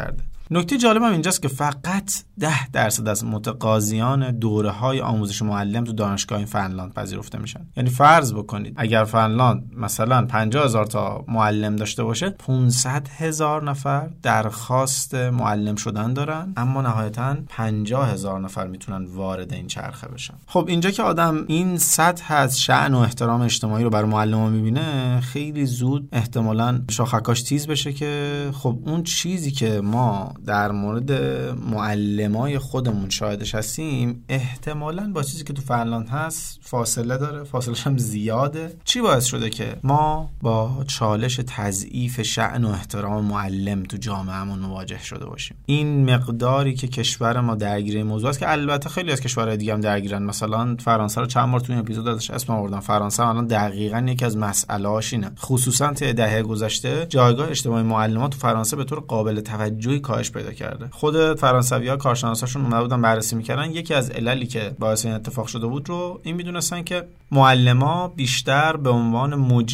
نکته جالبم اینجاست که فقط ده درصد از متقاضیان دوره‌های آموزش معلم تو دانشگاه فنلاند پذیرفته میشن. یعنی فرض بکنید اگر فنلاند مثلا پنجاه هزار تا معلم داشته باشه، پانصد هزار نفر درخواست معلم شدن دارن، اما نهایتاً پنجاه هزار نفر میتونن وارد این چرخه بشن. خب اینجا که آدم این سطح از شأن و احترام اجتماعی رو برای معلم‌ها میبینه، خیلی زود احتمالاً شاخکاش تیز بشه که خب اون چیزی که ما در مورد معلمای خودمون شاهدش هستیم احتمالاً با چیزی که تو فنلاند هست فاصله داره، فاصله‌ش هم زیاده. چی باعث شده که ما با چالش تضعیف شأن و احترام معلم تو جامعهمون مواجه شده باشیم؟ این مقداری که کشور ما درگیر این موضوع است که البته خیلی از کشورهای دیگه هم درگیرن. مثلا فرانسه رو چند بار تو این اپیزود ازش اسم آوردم. فرانسه الان دقیقاً یکی از مسائلش اینه. خصوصا طی دهه گذشته جایگاه اجتماعی معلمات تو فرانسه به طور قابل توجهی کاهش پیدا کرده. خود فرانسوی‌ها کارشناساشون اومده بودن بررسی می‌کردن، یکی از عللی که باعث این اتفاق شده بود رو این می‌دونستن که معلم‌ها بیشتر به عنوان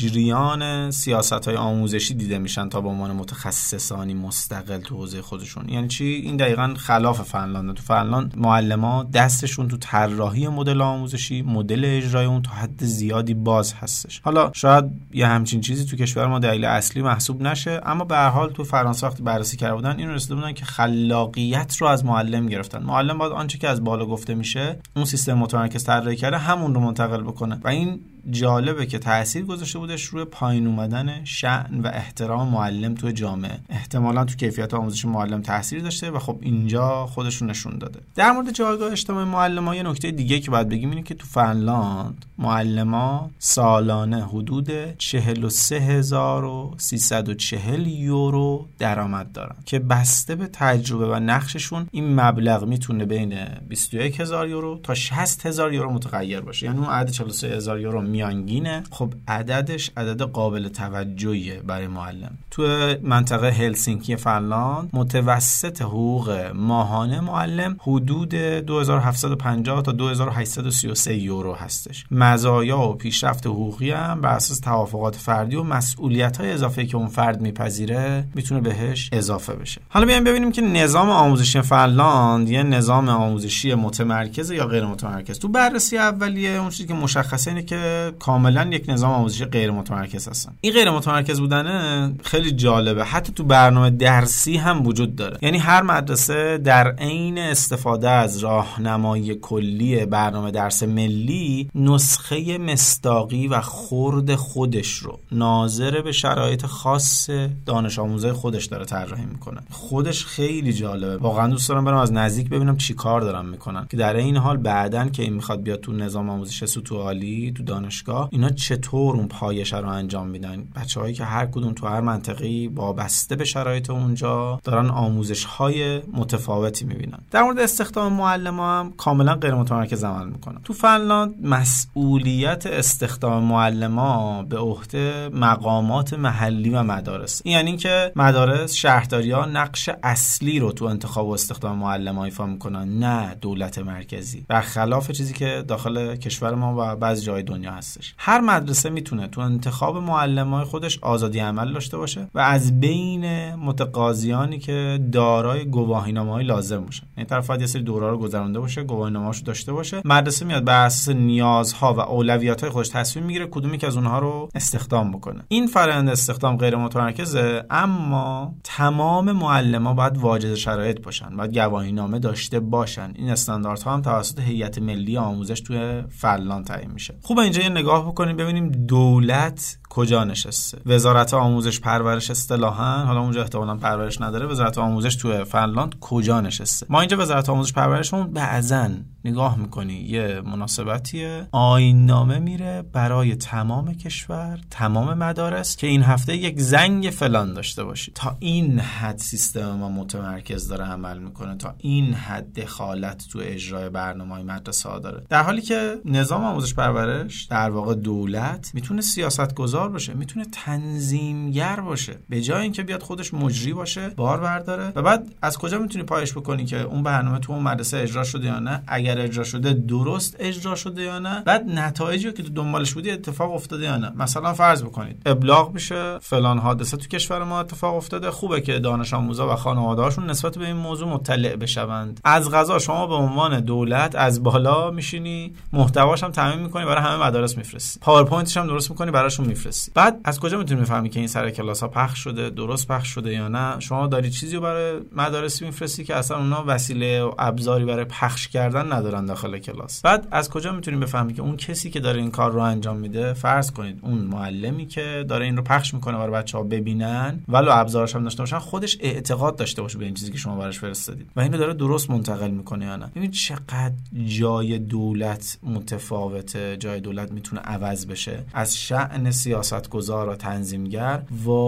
مجریان سیاست‌های آموزشی دیده میشن تا به عنوان متخصصانی مستقل تو حوزه خودشون. یعنی چی؟ این دقیقاً خلاف فنلاند. تو فنلاند معلم‌ها دستشون تو طراحی مدل آموزشی، مدل اجرای اون تا حد زیادی باز هستش. حالا شاید یه همچین چیزی تو کشور ما دلیل اصلی محسوب نشه، اما به هر حال تو فرانسه وقتی بررسی کرده بودن اینو رسیده بودن که خلاقیت رو از معلم گرفتن. معلم باید آنچه که از بالا گفته میشه اون سیستم متمرکز طراحی کرده همون رو منتقل بکنه و این جالبه که تأثیر گذاشته بودش روی پایین اومدن شأن و احترام معلم تو جامعه. احتمالاً تو کیفیت آموزش معلم تأثیر داشته و خب اینجا خودشون نشون داده. در مورد جایگاه اجتماعی معلم‌ها یه نکته دیگه که باید بگیم اینه که تو فنلاند معلم‌ها سالانه حدود چهل و سه هزار و سیصد و چهل یورو درآمد دارن که بسته به تجربه و نقششون این مبلغ میتونه بین بیست و یک هزار یورو تا شصت هزار یورو متغیر باشه. یعنی اون عدد چهل و سه هزار یورو میانگینه. خب عددش عدد قابل توجهیه برای معلم. تو منطقه هلسینکی فنلاند متوسط حقوق ماهانه معلم حدود دو هزار و هفتصد و پنجاه تا دو هزار و هشتصد و سی و سه یورو هستش. مزایا و پیشرفت حقوقی هم بر اساس توافقات فردی و مسئولیت‌های اضافه‌ای که اون فرد میپذیره میتونه بهش اضافه بشه. حالا بیایم ببینیم که نظام آموزشی فنلاند یه نظام آموزشی متمرکز یا غیر متمرکز. تو بررسی اولیه اون چیزی که مشخصه اینه که کاملا یک نظام آموزشی غیر متمرکز هستن. این غیر متمرکز بودنه خیلی جالبه، حتی تو برنامه درسی هم وجود داره. یعنی هر مدرسه در عین استفاده از راهنمای کلی برنامه درس ملی نسخه مصداقی و خرد خودش رو ناظر به شرایط خاص دانش آموزای خودش داره طراحی میکنه. خودش خیلی جالبه. واقعا دوست دارم برم از نزدیک ببینم چی کار دارن میکنن که در این حال بعدن که این میخواد بیاد تو نظام آموزش سطوحی تو دانشگاه اینا چطور اون پایش رو انجام میدن. بچه‌هایی که هر کدوم تو هر منطقه‌ای وابسته به شرایط اونجا دارن آموزش‌های متفاوتی میبینن. در مورد استخدام معلم‌ها هم کاملا غیر متمرکز عمل میکنن. تو فنلاند مسئولیت استخدام معلم‌ها به عهده مقامات محلی و مدارس. این یعنی اینکه مدارس، شهرداری‌ها نقش اصلی رو تو انتخاب و استخدام معلم‌ها ایفا میکنن، نه دولت مرکزی. برخلاف چیزی که داخل کشور ما و بعضی جای دنیا هستش. هر مدرسه میتونه تو انتخاب معلمای خودش آزادی عمل داشته باشه و از بین متقاضیانی که دارای گواهینامه‌های لازم باشن، این طرف یه سری دوره‌ها رو گذرونده باشه، گواهینامه‌هاشو داشته باشه، مدرسه میاد بر اساس نیازها و اولویت‌های خودش تصمیم میگیره کدومی که از اونها رو استخدام بکنه. این فرآیند استخدام غیر متمرکزه، اما تمام معلم‌ها باید واجد شرایط باشن، باید گواهینامه داشته باشن. این استانداردها هم توسط هیئت ملی آموزش توی فنلاند تعیین میشه. خوب اینجا یه نگاه بکنیم ببینیم دولت کجا نشسته. وزارت آموزش پرورش اصطلاحاً، حالا اونجا احتمالاً پرورش نداره، وزارت آموزش تو فنلاند کجا نشسته؟ ما اینجا وزارت آموزش پرورشمون بعضاً نگاه میکنی یه مناسبتیه، آیین‌نامه میره برای تمام کشور، تمام مدارس که این هفته یک زنگ فلان داشته باشی. تا این حد سیستم ما متمرکز داره عمل میکنه، تا این حد دخالت تو اجرای برنامه‌های مدرسه‌ها داره. در حالی که نظام آموزش پرورش در واقع دولت میتونه سیاستگزار باشه، میتونه تنظیمگر باشه، به جای اینکه بیاد خودش مجری باشه بار برداره. و بعد از کجا میتونی پایش بکنی که اون برنامه تو اون مدرسه اجرا شده یا نه، اگر اجرا شده درست اجرا شده یا نه، بعد نتایجی که تو دنبالش بودی اتفاق افتاده یا نه. مثلا فرض بکنید ابلاغ میشه فلان حادثه تو کشور ما اتفاق افتاده، خوبه که دانش آموزا و خانواده‌هاشون نسبت به این موضوع مطلع بشوند. از قضا شما به عنوان دولت از بالا میشینی محتواش هم تامین میکنی، برای همه مدارس میفرستی، پاورپوینتش هم درست میکنی براشون میفرستی. بعد از کجا میتونی بفهمی که این سر کلاس‌ها پخش شده، درست پخش شده یا نه؟ شما داری چیزی رو برای مدارس میفرستی که اصلا اونا وسیله و ابزاری برای پخش کردن ندارن داخل کلاس. بعد از کجا میتونی بفهمی که اون کسی که داره این کار رو انجام میده، فرض کنید اون معلمی که داره این رو پخش میکنه برای بچه‌ها ببینن، ولو ابزارش هم داشته باشن، خودش اعتقاد داشته باشه به این چیزی که شما براش فرستادید و اینو داره درست منتقل میکنه یا نه. ببین چقدر جای دولت متفاوته، جای دولت میتونه عوض بشه، از شأن سیاستگزار و تنظیمگر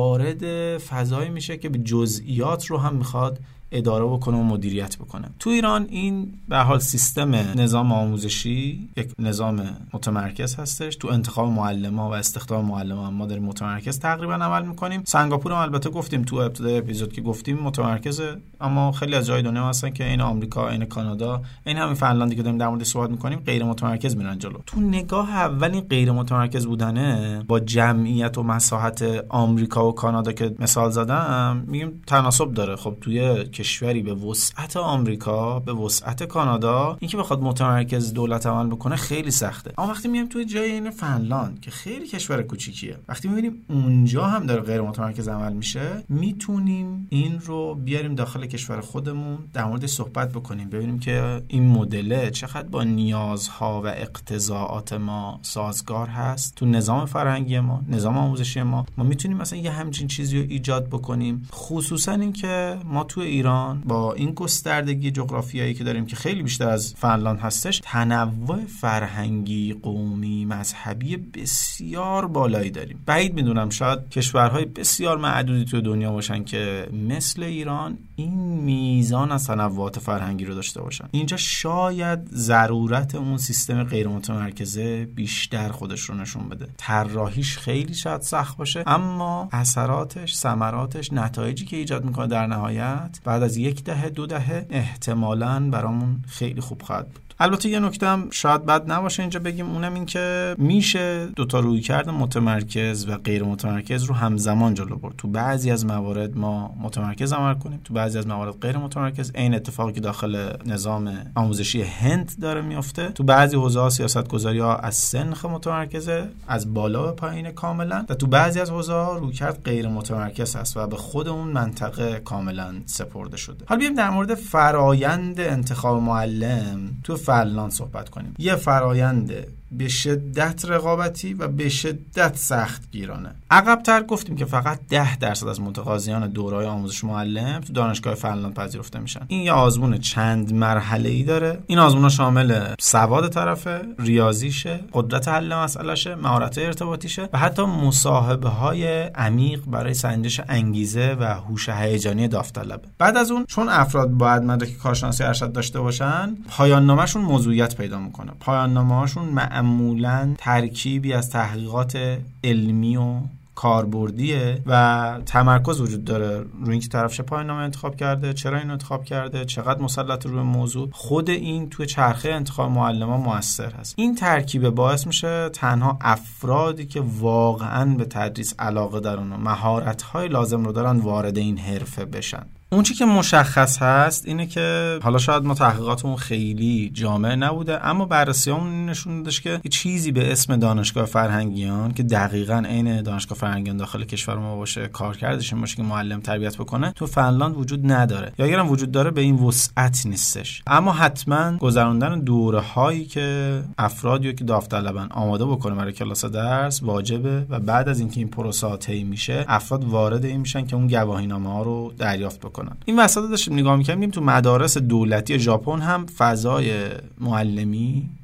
وارد فضایی میشه که به جزئیات رو هم میخواد اداره بکنه و مدیریت بکنه. تو ایران این به حال سیستم نظام آموزشی یک نظام متمرکز هستش. تو انتخاب معلم‌ها و استخدام معلم‌ها ما داریم متمرکز تقریبا عمل می‌کنیم. سنگاپور هم البته گفتیم تو ابتدای اپیزود که گفتیم متمرکزه، اما خیلی از جای دنیا هستن که این آمریکا، این کانادا، این همین فنلاندی که داریم در موردش صحبت می‌کنیم غیر متمرکز میرن جلو. تو نگاه اول این غیر متمرکز بودنه با جمعیت و مساحت آمریکا و کانادا که مثال زدم میگیم تناسب داره. خب توی کشوری به وسعت آمریکا، به وسعت کانادا، اینکه بخواد متمرکز دولت عمل بکنه خیلی سخته. اما وقتی میایم توی جای این فنلاند که خیلی کشور کوچیکیه، وقتی میبینیم اونجا هم داره غیر متمرکز عمل میشه، میتونیم این رو بیاریم داخل کشور خودمون، در موردش صحبت بکنیم، ببینیم که این مدل چقدر با نیازها و اقتضاعات ما سازگار هست. تو نظام فرهنگی ما، نظام آموزشی ما، ما میتونیم مثلا یه همچین چیزی رو ایجاد بکنیم. خصوصا اینکه ما تو ایران با این گستردگی جغرافیایی که داریم که خیلی بیشتر از فنلاند هستش، تنوع فرهنگی، قومی، مذهبی بسیار بالایی داریم. بعید میدونم شاید کشورهای بسیار معدودی تو دنیا باشن که مثل ایران این میزان از تنوعات فرهنگی رو داشته باشن. اینجا شاید ضرورت اون سیستم غیر متمرکزه بیشتر خودش رو نشون بده. طراحیش خیلی شاید سخت باشه، اما اثراتش، ثمراتش، نتایجی که ایجاد میکنه در نهایت بعد از یک دهه دو دهه احتمالاً برامون خیلی خوب خواهد بود. البته یه نکته هم شاید بد نباشه اینجا بگیم، اونم این که میشه دوتا رویکرد متمرکز و غیر متمرکز رو همزمان جلو برد. تو بعضی از موارد ما متمرکز عمل کنیم، تو بعضی از موارد غیر متمرکز. این اتفاقی که داخل نظام آموزشی هند داره میفته. تو بعضی حوزه‌ها سیاست‌گذاری‌ها از سنخ متمرکزه، از بالا به پایین کاملا، و تو بعضی از حوزه‌ها رویکرد غیر متمرکز هست و به خود اون منطقه کاملا سپرده شده. حالا بیایم در مورد فرایند انتخاب معلم تو فنلاند صحبت کنیم. یه فرایند به شدت رقابتی و به شدت سخت گیرانه. عقب‌تر گفتیم که فقط ده درصد از متقاضیان دوره‌های آموزش معلم تو دانشگاه فنلاند پذیرفته میشن. این یه آزمون چند مرحله‌ای داره. این آزمون‌ها شامل سواد طرفه، ریاضیشه، قدرت حل مسئله‌شه، مهارت ارتباطیشه و حتی مصاحبه‌های عمیق برای سنجش انگیزه و هوش هیجانی داوطلبه. بعد از اون چون افراد باید مدرک کارشناسی ارشد داشته باشن، پایان نامه‌شون موضوعیت پیدا می‌کنه. پایان نامه‌هاشون معمولاً ترکیبی از تحقیقات علمی و کاربردیه و تمرکز وجود داره روی اینکه طرف چه پایان‌نامه انتخاب کرده، چرا اینو انتخاب کرده، چقدر مسلط روی موضوع. خود این توی چرخه انتخاب معلمان موثر هست. این ترکیب باعث میشه تنها افرادی که واقعاً به تدریس علاقه دارن و مهارت‌های لازم رو دارن وارد این حرفه بشن. اون چی که مشخص هست اینه که حالا شاید ما تحقیقاتمون خیلی جامع نبوده، اما بررسیامون نشون داشت که یه چیزی به اسم دانشگاه فرهنگیان که دقیقاً عین دانشگاه فرهنگیان داخل کشور ما باشه، کارکردش این باشه که معلم تربیت بکنه، تو فنلاند وجود نداره. یا اگرم وجود داره به این وسعت نیستش. اما حتما گذراندن دوره‌هایی که افرادی که داوطلبن آماده بکنه برای کلاس درس واجبه و بعد از اینکه این پروسه طی میشه، افراد وارد این میشن که اون گواهینامه‌ها رو دریافت بکنن. این وسط داشتیم نگاه می‌کردیم تو مدارس دولتی ژاپن هم فضای معلمی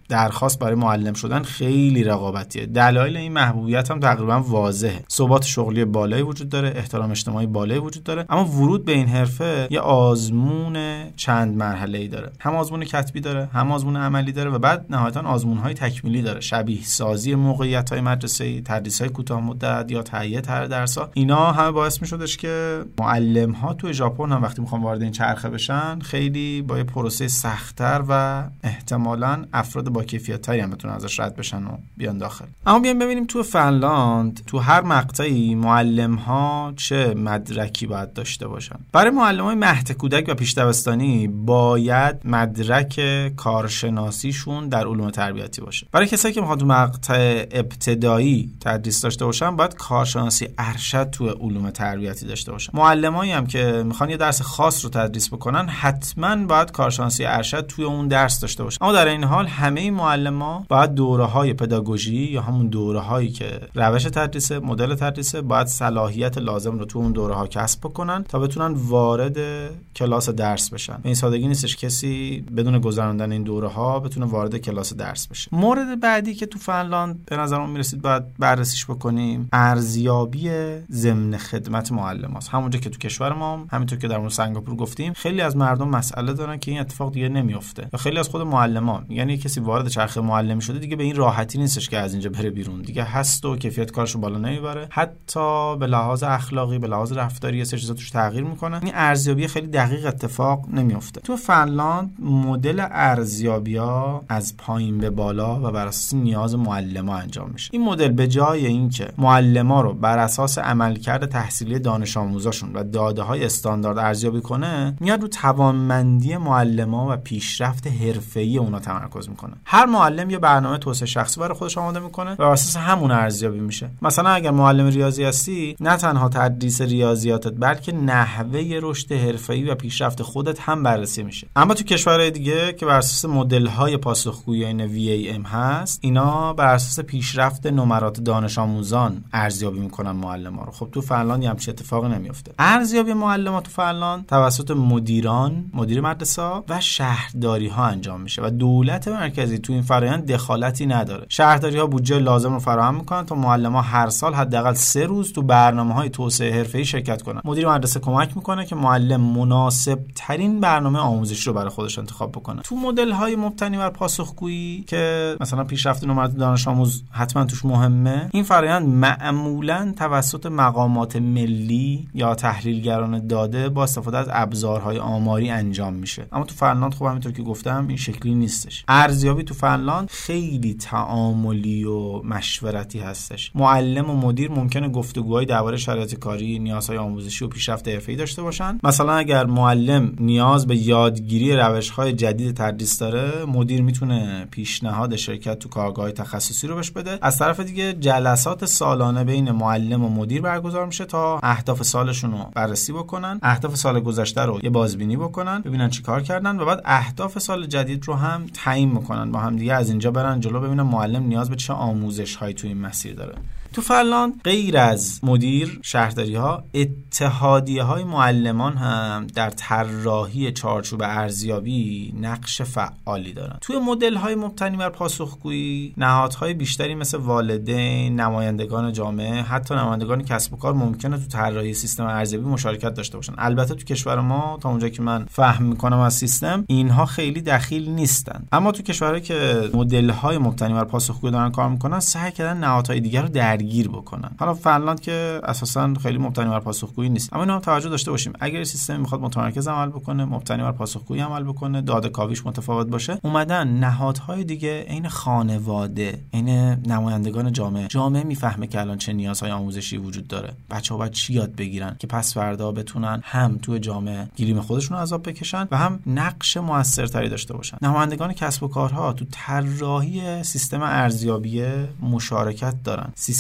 درخواست برای معلم شدن خیلی رقابتیه. دلایل این محبوبیت هم تقریبا واضحه. ثبات شغلی بالایی وجود داره، احترام اجتماعی بالایی وجود داره، اما ورود به این حرفه یه آزمون چند مرحله‌ای داره. هم آزمون کتبی داره، هم آزمون عملی داره و بعد نهایتاً آزمون‌های تکمیلی داره. شبیه سازی موقعیت‌های مدرسه‌ای، تدریس‌های کوتاه مدت یا تهیه طرح درس‌ها، اینا همه باعث می‌شدش که معلم‌ها تو ژاپن هم وقتی می‌خوان وارد این چرخه بشن خیلی با یه پروسه سخت‌تر و احتمالاً افراد با کیفیت‌تری هم بتونن ازش رد بشن و بیان داخل. اما بیایم ببینیم تو فنلاند تو هر مقطعی معلم‌ها چه مدرکی باید داشته باشن. برای معلم‌های مهد کودک و پیش دبستانی باید مدرک کارشناسیشون در علوم تربیتی باشه. برای کسایی که میخوان تو مقطع ابتدایی تدریس داشته باشن باید کارشناسی ارشد تو علوم تربیتی داشته باشن. معلمایی هم که میخوان یه درس خاص رو تدریس بکنن حتما باید کارشناسی ارشد توی اون درس داشته باشن. اما در این حال همه معلما باید دوره‌های پداگوژی یا همون دوره‌هایی که روش تدریس، مدل تدریس، باید صلاحیت لازم رو تو اون دوره‌ها کسب بکنن تا بتونن وارد کلاس درس بشن. این سادگی نیستش کسی بدون گذراندن این دوره‌ها بتونه وارد کلاس درس بشه. مورد بعدی که تو فنلاند به نظرم میرسید باید بررسیش بکنیم ارزیابی ضمن خدمت معلم‌هاست. همونجا که تو کشور ما همینطور که در مورد سنگاپور گفتیم خیلی از مردم مسئله دارن که این اتفاق دیگه نمیفته یا خیلی از خود معلمان یعنی کسی وارد چرخه معلمی شده دیگه به این راحتی نیستش که از اینجا بره بیرون، دیگه هست و کیفیت کارشو بالا نمیبره، حتی به لحاظ اخلاقی به لحاظ رفتاری یه سری چیزا توش تغییر میکنه. این ارزیابی خیلی دقیق اتفاق نمیفته. تو فنلاند مدل ارزیابی‌ها از پایین به بالا و بر اساس نیاز معلم‌ها انجام میشه. این مدل به جای اینکه معلم‌ها رو بر اساس عملکرد تحصیلی دانش آموزاشون و داده‌های استاندارد ارزیابی کنه، میاد رو توانمندی معلم‌ها و پیشرفت حرفه‌ای اونا تمرکز میکنه. هر معلم یه برنامه توسعه شخصی برای خودش آماده میکنه و بر اساس همون ارزیابی میشه. مثلا اگر معلم ریاضی هستی، نه تنها تدریس ریاضیاتت بلکه نحوه رشد حرفه‌ای و پیشرفت خودت هم بررسی میشه. اما تو کشورهای دیگه که بر اساس مدل‌های پاسخگویی این وی ای ام هست، اینا بر اساس پیشرفت نمرات دانش آموزان ارزیابی میکنن معلم‌ها رو. خب تو فنلاند هم چه اتفاقی نمیفته. ارزیابی معلم‌ها تو فنلاند توسط مدیران، مدیر مدرسه و شهرداری‌ها انجام میشه و دولت مرکزی تو این فرآیند دخالتی نداره. شهرداری‌ها بودجه لازم رو فراهم میکنن تا معلم‌ها هر سال حداقل سه روز تو برنامه‌های توسعه حرفه‌ای شرکت کنن. مدیر مدرسه کمک میکنه که معلم مناسب ترین برنامه آموزشی رو برای خودش انتخاب بکنه. تو مدل‌های مبتنی بر پاسخگویی که مثلا پیشرفت نمرات دانش آموز حتما توش مهمه، این فرآیند معمولاً توسط مقامات ملی یا تحلیلگران داده با استفاده از ابزارهای آماری انجام میشه. اما تو فنلاند خب همونطور که گفتم این شکلی نیستش. ارزیابی تو فنلاند خیلی تعاملی و مشورتی هستش. معلم و مدیر ممکنه گفتگوهای درباره شرایط کاری، نیازهای آموزشی و پیشرفت حرفه‌ای داشته باشن. مثلا اگر معلم نیاز به یادگیری روش‌های جدید تدریس داره، مدیر میتونه پیشنهاد شرکت تو کارگاه تخصصی رو بهش بده. از طرف دیگه جلسات سالانه بین معلم و مدیر برگزار میشه تا اهداف سالشون رو بررسی بکنن، اهداف سال گذشته رو یه بازبینی بکنن، ببینن چی کار کردن و بعد اهداف سال جدید رو هم تعیین میکنن. با هم دیگه از اینجا برن جلو ببینن معلم نیاز به چه آموزش‌هایی تو این مسیر داره. تو فنلاند غیر از مدیر، شهرداری‌ها، اتحادیه‌های معلمان هم در طراحی چارچوب ارزیابی نقش فعالی دارن. توی مدل‌های مبتنی بر پاسخگویی، نهادهای بیشتری مثل والدین، نمایندگان جامعه، حتی نمایندگان کسب و کار ممکنه تو طراحی سیستم ارزیابی مشارکت داشته باشن. البته تو کشور ما تا اونجایی که من فهم می‌کنم از سیستم، اینها خیلی دخیل نیستن. اما تو کشورهایی که مدل‌های مبتنی بر پاسخگویی دارن کار می‌کنن، سعی کردن نهادهای دیگر رو در گیر بکنن. حالا فنلاند که اساساً خیلی مبتنی بر پاسخگویی نیست، اما اینو هم توجه داشته باشیم. اگر سیستم میخواد متمرکز عمل بکنه، مبتنی بر پاسخگویی عمل بکنه، داده کاویش متفاوت باشه، اومدن نهادهای دیگه عین خانواده، عین نمایندگان جامعه، جامعه میفهمه که الان چه نیازهای آموزشی وجود داره، بچه‌ها باید چی یاد بگیرن که پس فردا بتونن هم تو جامعه گلیم خودشون رو عذاب بکشن و هم نقش موثرتری داشته باشن. نمایندگان کسب و کارها تو طراحی سیستم ارزیابی مشارکت دارن. سیستم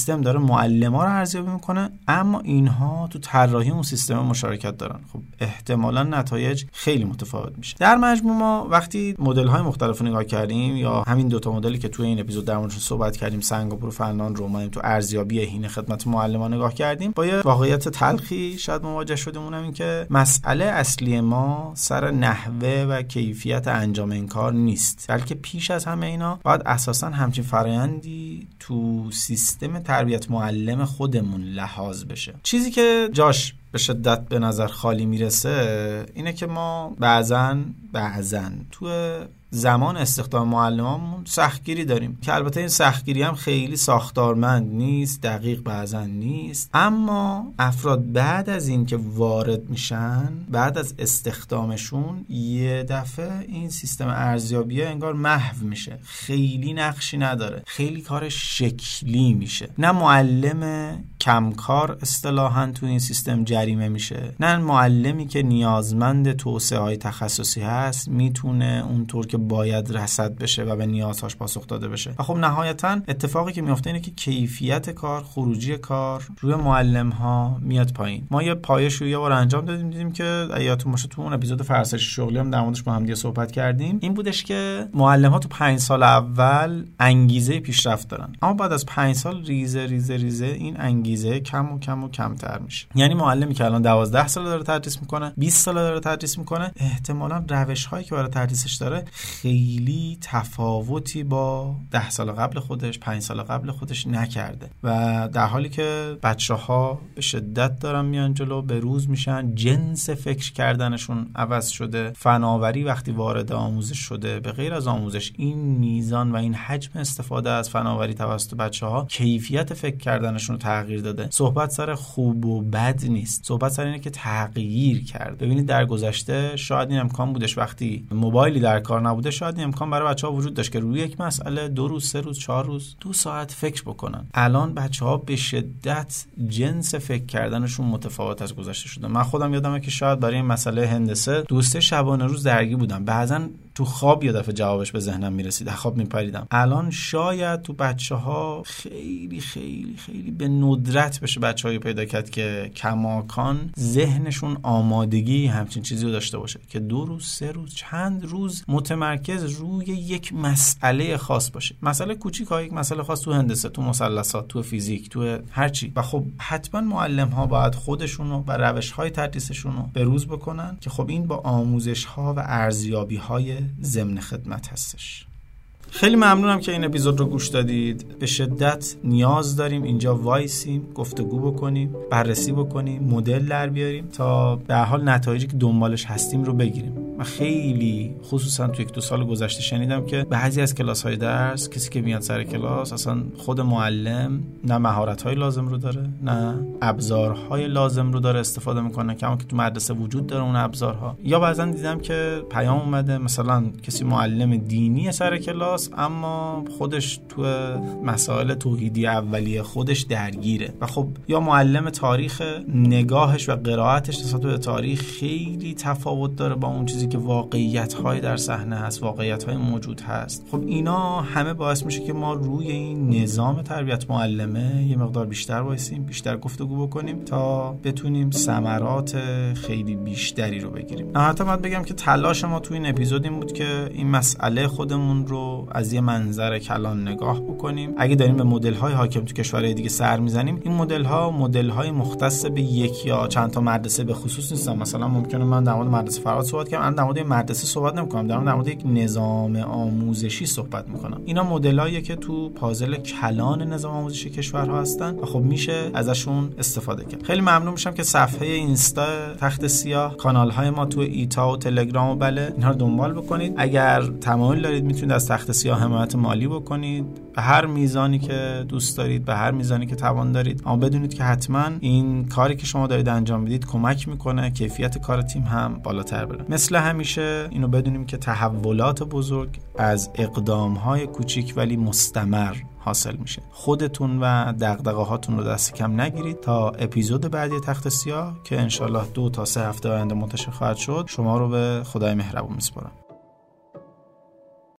سیستم داره معلما رو ارزیابی میکنه، اما اینها تو طراحی اون سیستم مشارکت دارن. خب احتمالاً نتایج خیلی متفاوت میشه. در مجموع ما وقتی مدل‌های مختلف رو نگاه کردیم یا همین دو تا مدلی که توی این اپیزود در موردش صحبت کردیم، سنگاپور و فنلاند رو ما تو ارزیابی حین خدمت معلمان نگاه کردیم، با یه واقعیت تلخی شاید مواجه شدیم، اونم این که مسئله اصلی ما سر نحوه و کیفیت انجام این کار نیست، بلکه پیش از همه اینا باید اساساً همچین فرآیندی تو سیستم تربیت معلم خودمون لحاظ بشه. چیزی که جاش به شدت به نظر خالی میرسه اینه که ما بعضن بعضن تو زمان استخدام معلمامون سختگیری داریم که البته این سختگیری هم خیلی ساختارمند نیست، دقیق بعضن نیست، اما افراد بعد از این که وارد میشن، بعد از استخدامشون، یه دفعه این سیستم ارزیابی انگار محو میشه، خیلی نقشی نداره، خیلی کار شکلی میشه. نه معلم کمکار اصطلاحاً تو این سیستم جریمه میشه، نه معلمی که نیازمند توسعه های تخصصی هست میتونه اونطور که باید رصد بشه و به نیازهاش پاسخ داده بشه. و خب نهایتاً اتفاقی که میفته اینه که کیفیت کار، خروجی کار روی معلم ها میاد پایین. ما یه پایش رو یه بار انجام دادیم، دیدیم که یادتون باشه تو اون اپیزود فرسایش شغلی هم در موردش با هم دیگه صحبت کردیم، این بودش که معلم ها تو پنج سال اول انگیزه پیشرفت دارن، اما بعد از پنج سال ریزه ریزه ریزه این انگیزه کم و کم و کمتر میشه. یعنی معلمی که الان دوازده سال داره تدریس میکنه، بیست سال داره تدریس میکنه، احتمالاً روش هایی که برای تدریسش داره خیلی تفاوتی با ده سال قبل خودش، پنج سال قبل خودش نکرده، و در حالی که بچه‌ها به شدت دارن میان جلو، به روز میشن، جنس فکر کردنشون عوض شده، فناوری وقتی وارد آموزش شده، به غیر از آموزش این میزان و این حجم استفاده از فناوری توسط بچه‌ها کیفیت فکر کردنشون رو تغییر داده. صحبت سر خوب و بد نیست، صحبت سر اینه که تغییر کرد. ببینید در گذشته شاید این امکان بودش، وقتی موبایلی در کار نبوده شاید این امکان برای بچه‌ها وجود داشت که روی یک مسئله دو روز، سه روز، چهار روز، دو ساعت فکر بکنن. الان بچه‌ها به شدت جنس فکر کردنشون متفاوت از گذشته شده. من خودم یادمه که شاید برای این مسئله هندسه دوسته شبانه روز درگیر بودم، بعضن تو خواب یه دفعه جوابش به ذهنم میرسید، از خواب میپریدم. الان شاید تو بچه‌ها خیلی خیلی خیلی به ندرت بشه بچه‌هایی پیدا کرد که کماکان ذهنشون آمادگی همچین چیزی رو داشته باشه که دو روز، سه روز، چند روز متمرکز روی یک مسئله خاص باشه. مسئله کوچیک ها، یک مسئله خاص تو هندسه، تو مثلثات، تو فیزیک، تو هر چی. و خب حتما معلم ها باید خودشونو و روش های تدریسشون رو به روز بکنن که خب این با آموزش ها و ارزیابی های ضمن خدمت هستش. خیلی ممنونم که این اپیزود رو گوش دادید. به شدت نیاز داریم اینجا وایسیم، گفتگو بکنیم، بررسی بکنیم، مدل در بیاریم تا به هر حال نتایجی که دنبالش هستیم رو بگیریم. من خیلی خصوصا تو یک دو سال گذشته شنیدم که بعضی از کلاس‌های درس کسی که میاد سر کلاس اصلا خود معلم نه مهارت‌های لازم رو داره، نه ابزارهای لازم رو داره استفاده میکنه که همون که تو مدرسه وجود داره اون ابزارها. یا بعضا دیدم که پیام اومده مثلا کسی معلم دینی سر کلاس اما خودش تو مسائل توحیدی اولیه خودش درگیره، و خب یا معلم تاریخ نگاهش و قرائتش نسبت به تاریخ خیلی تفاوت داره با اون چیزی که واقعیت‌های در صحنه هست، واقعیت‌های موجود هست. خب اینا همه باعث میشه که ما روی این نظام تربیت معلمه یه مقدار بیشتر وایسیم، بیشتر گفتگو بکنیم تا بتونیم ثمرات خیلی بیشتری رو بگیریم. نهایتاً باید بگم که تلاش ما تو این اپیزود این بود که این مسئله خودمون رو از یه منظر کلان نگاه بکنیم. اگه داریم به مدل‌های حاکم تو کشورهای دیگه سر میزنیم، این مدل‌ها مدل‌های مختص به یک یا چند تا مدرسه به خصوص نیستن. مثلا ممکنه من در مورد مدرسه فرهاد صحبت کنم، من در مورد مدرسه صحبت نمی‌کنم، در مورد یک نظام آموزشی صحبت می‌کنم. اینا مدل‌هایی که تو پازل کلان نظام آموزشی کشورها هستن و خب میشه ازشون استفاده کرد. خیلی ممنون میشم که صفحه اینستا تخت سیاه، کانال‌های ما تو ایتا و تلگرام و بله اینها رو دنبال بکنید. اگر تمایل دارید میتونید از تخت سیاه حمایت مالی بکنید به هر میزانی که دوست دارید، به هر میزانی که توان دارید، اما بدونید که حتما این کاری که شما دارید انجام میدید کمک میکنه کیفیت کار تیم هم بالاتر بره. مثل همیشه اینو بدونیم که تحولات بزرگ از اقدامهای کوچیک ولی مستمر حاصل میشه. خودتون و دغدغه هاتون رو دست کم نگیرید تا اپیزود بعدی تخت سیاه که انشالله دو تا سه هفته آینده منتشر خواهد شد شما رو به خدای مهربون میسپارم.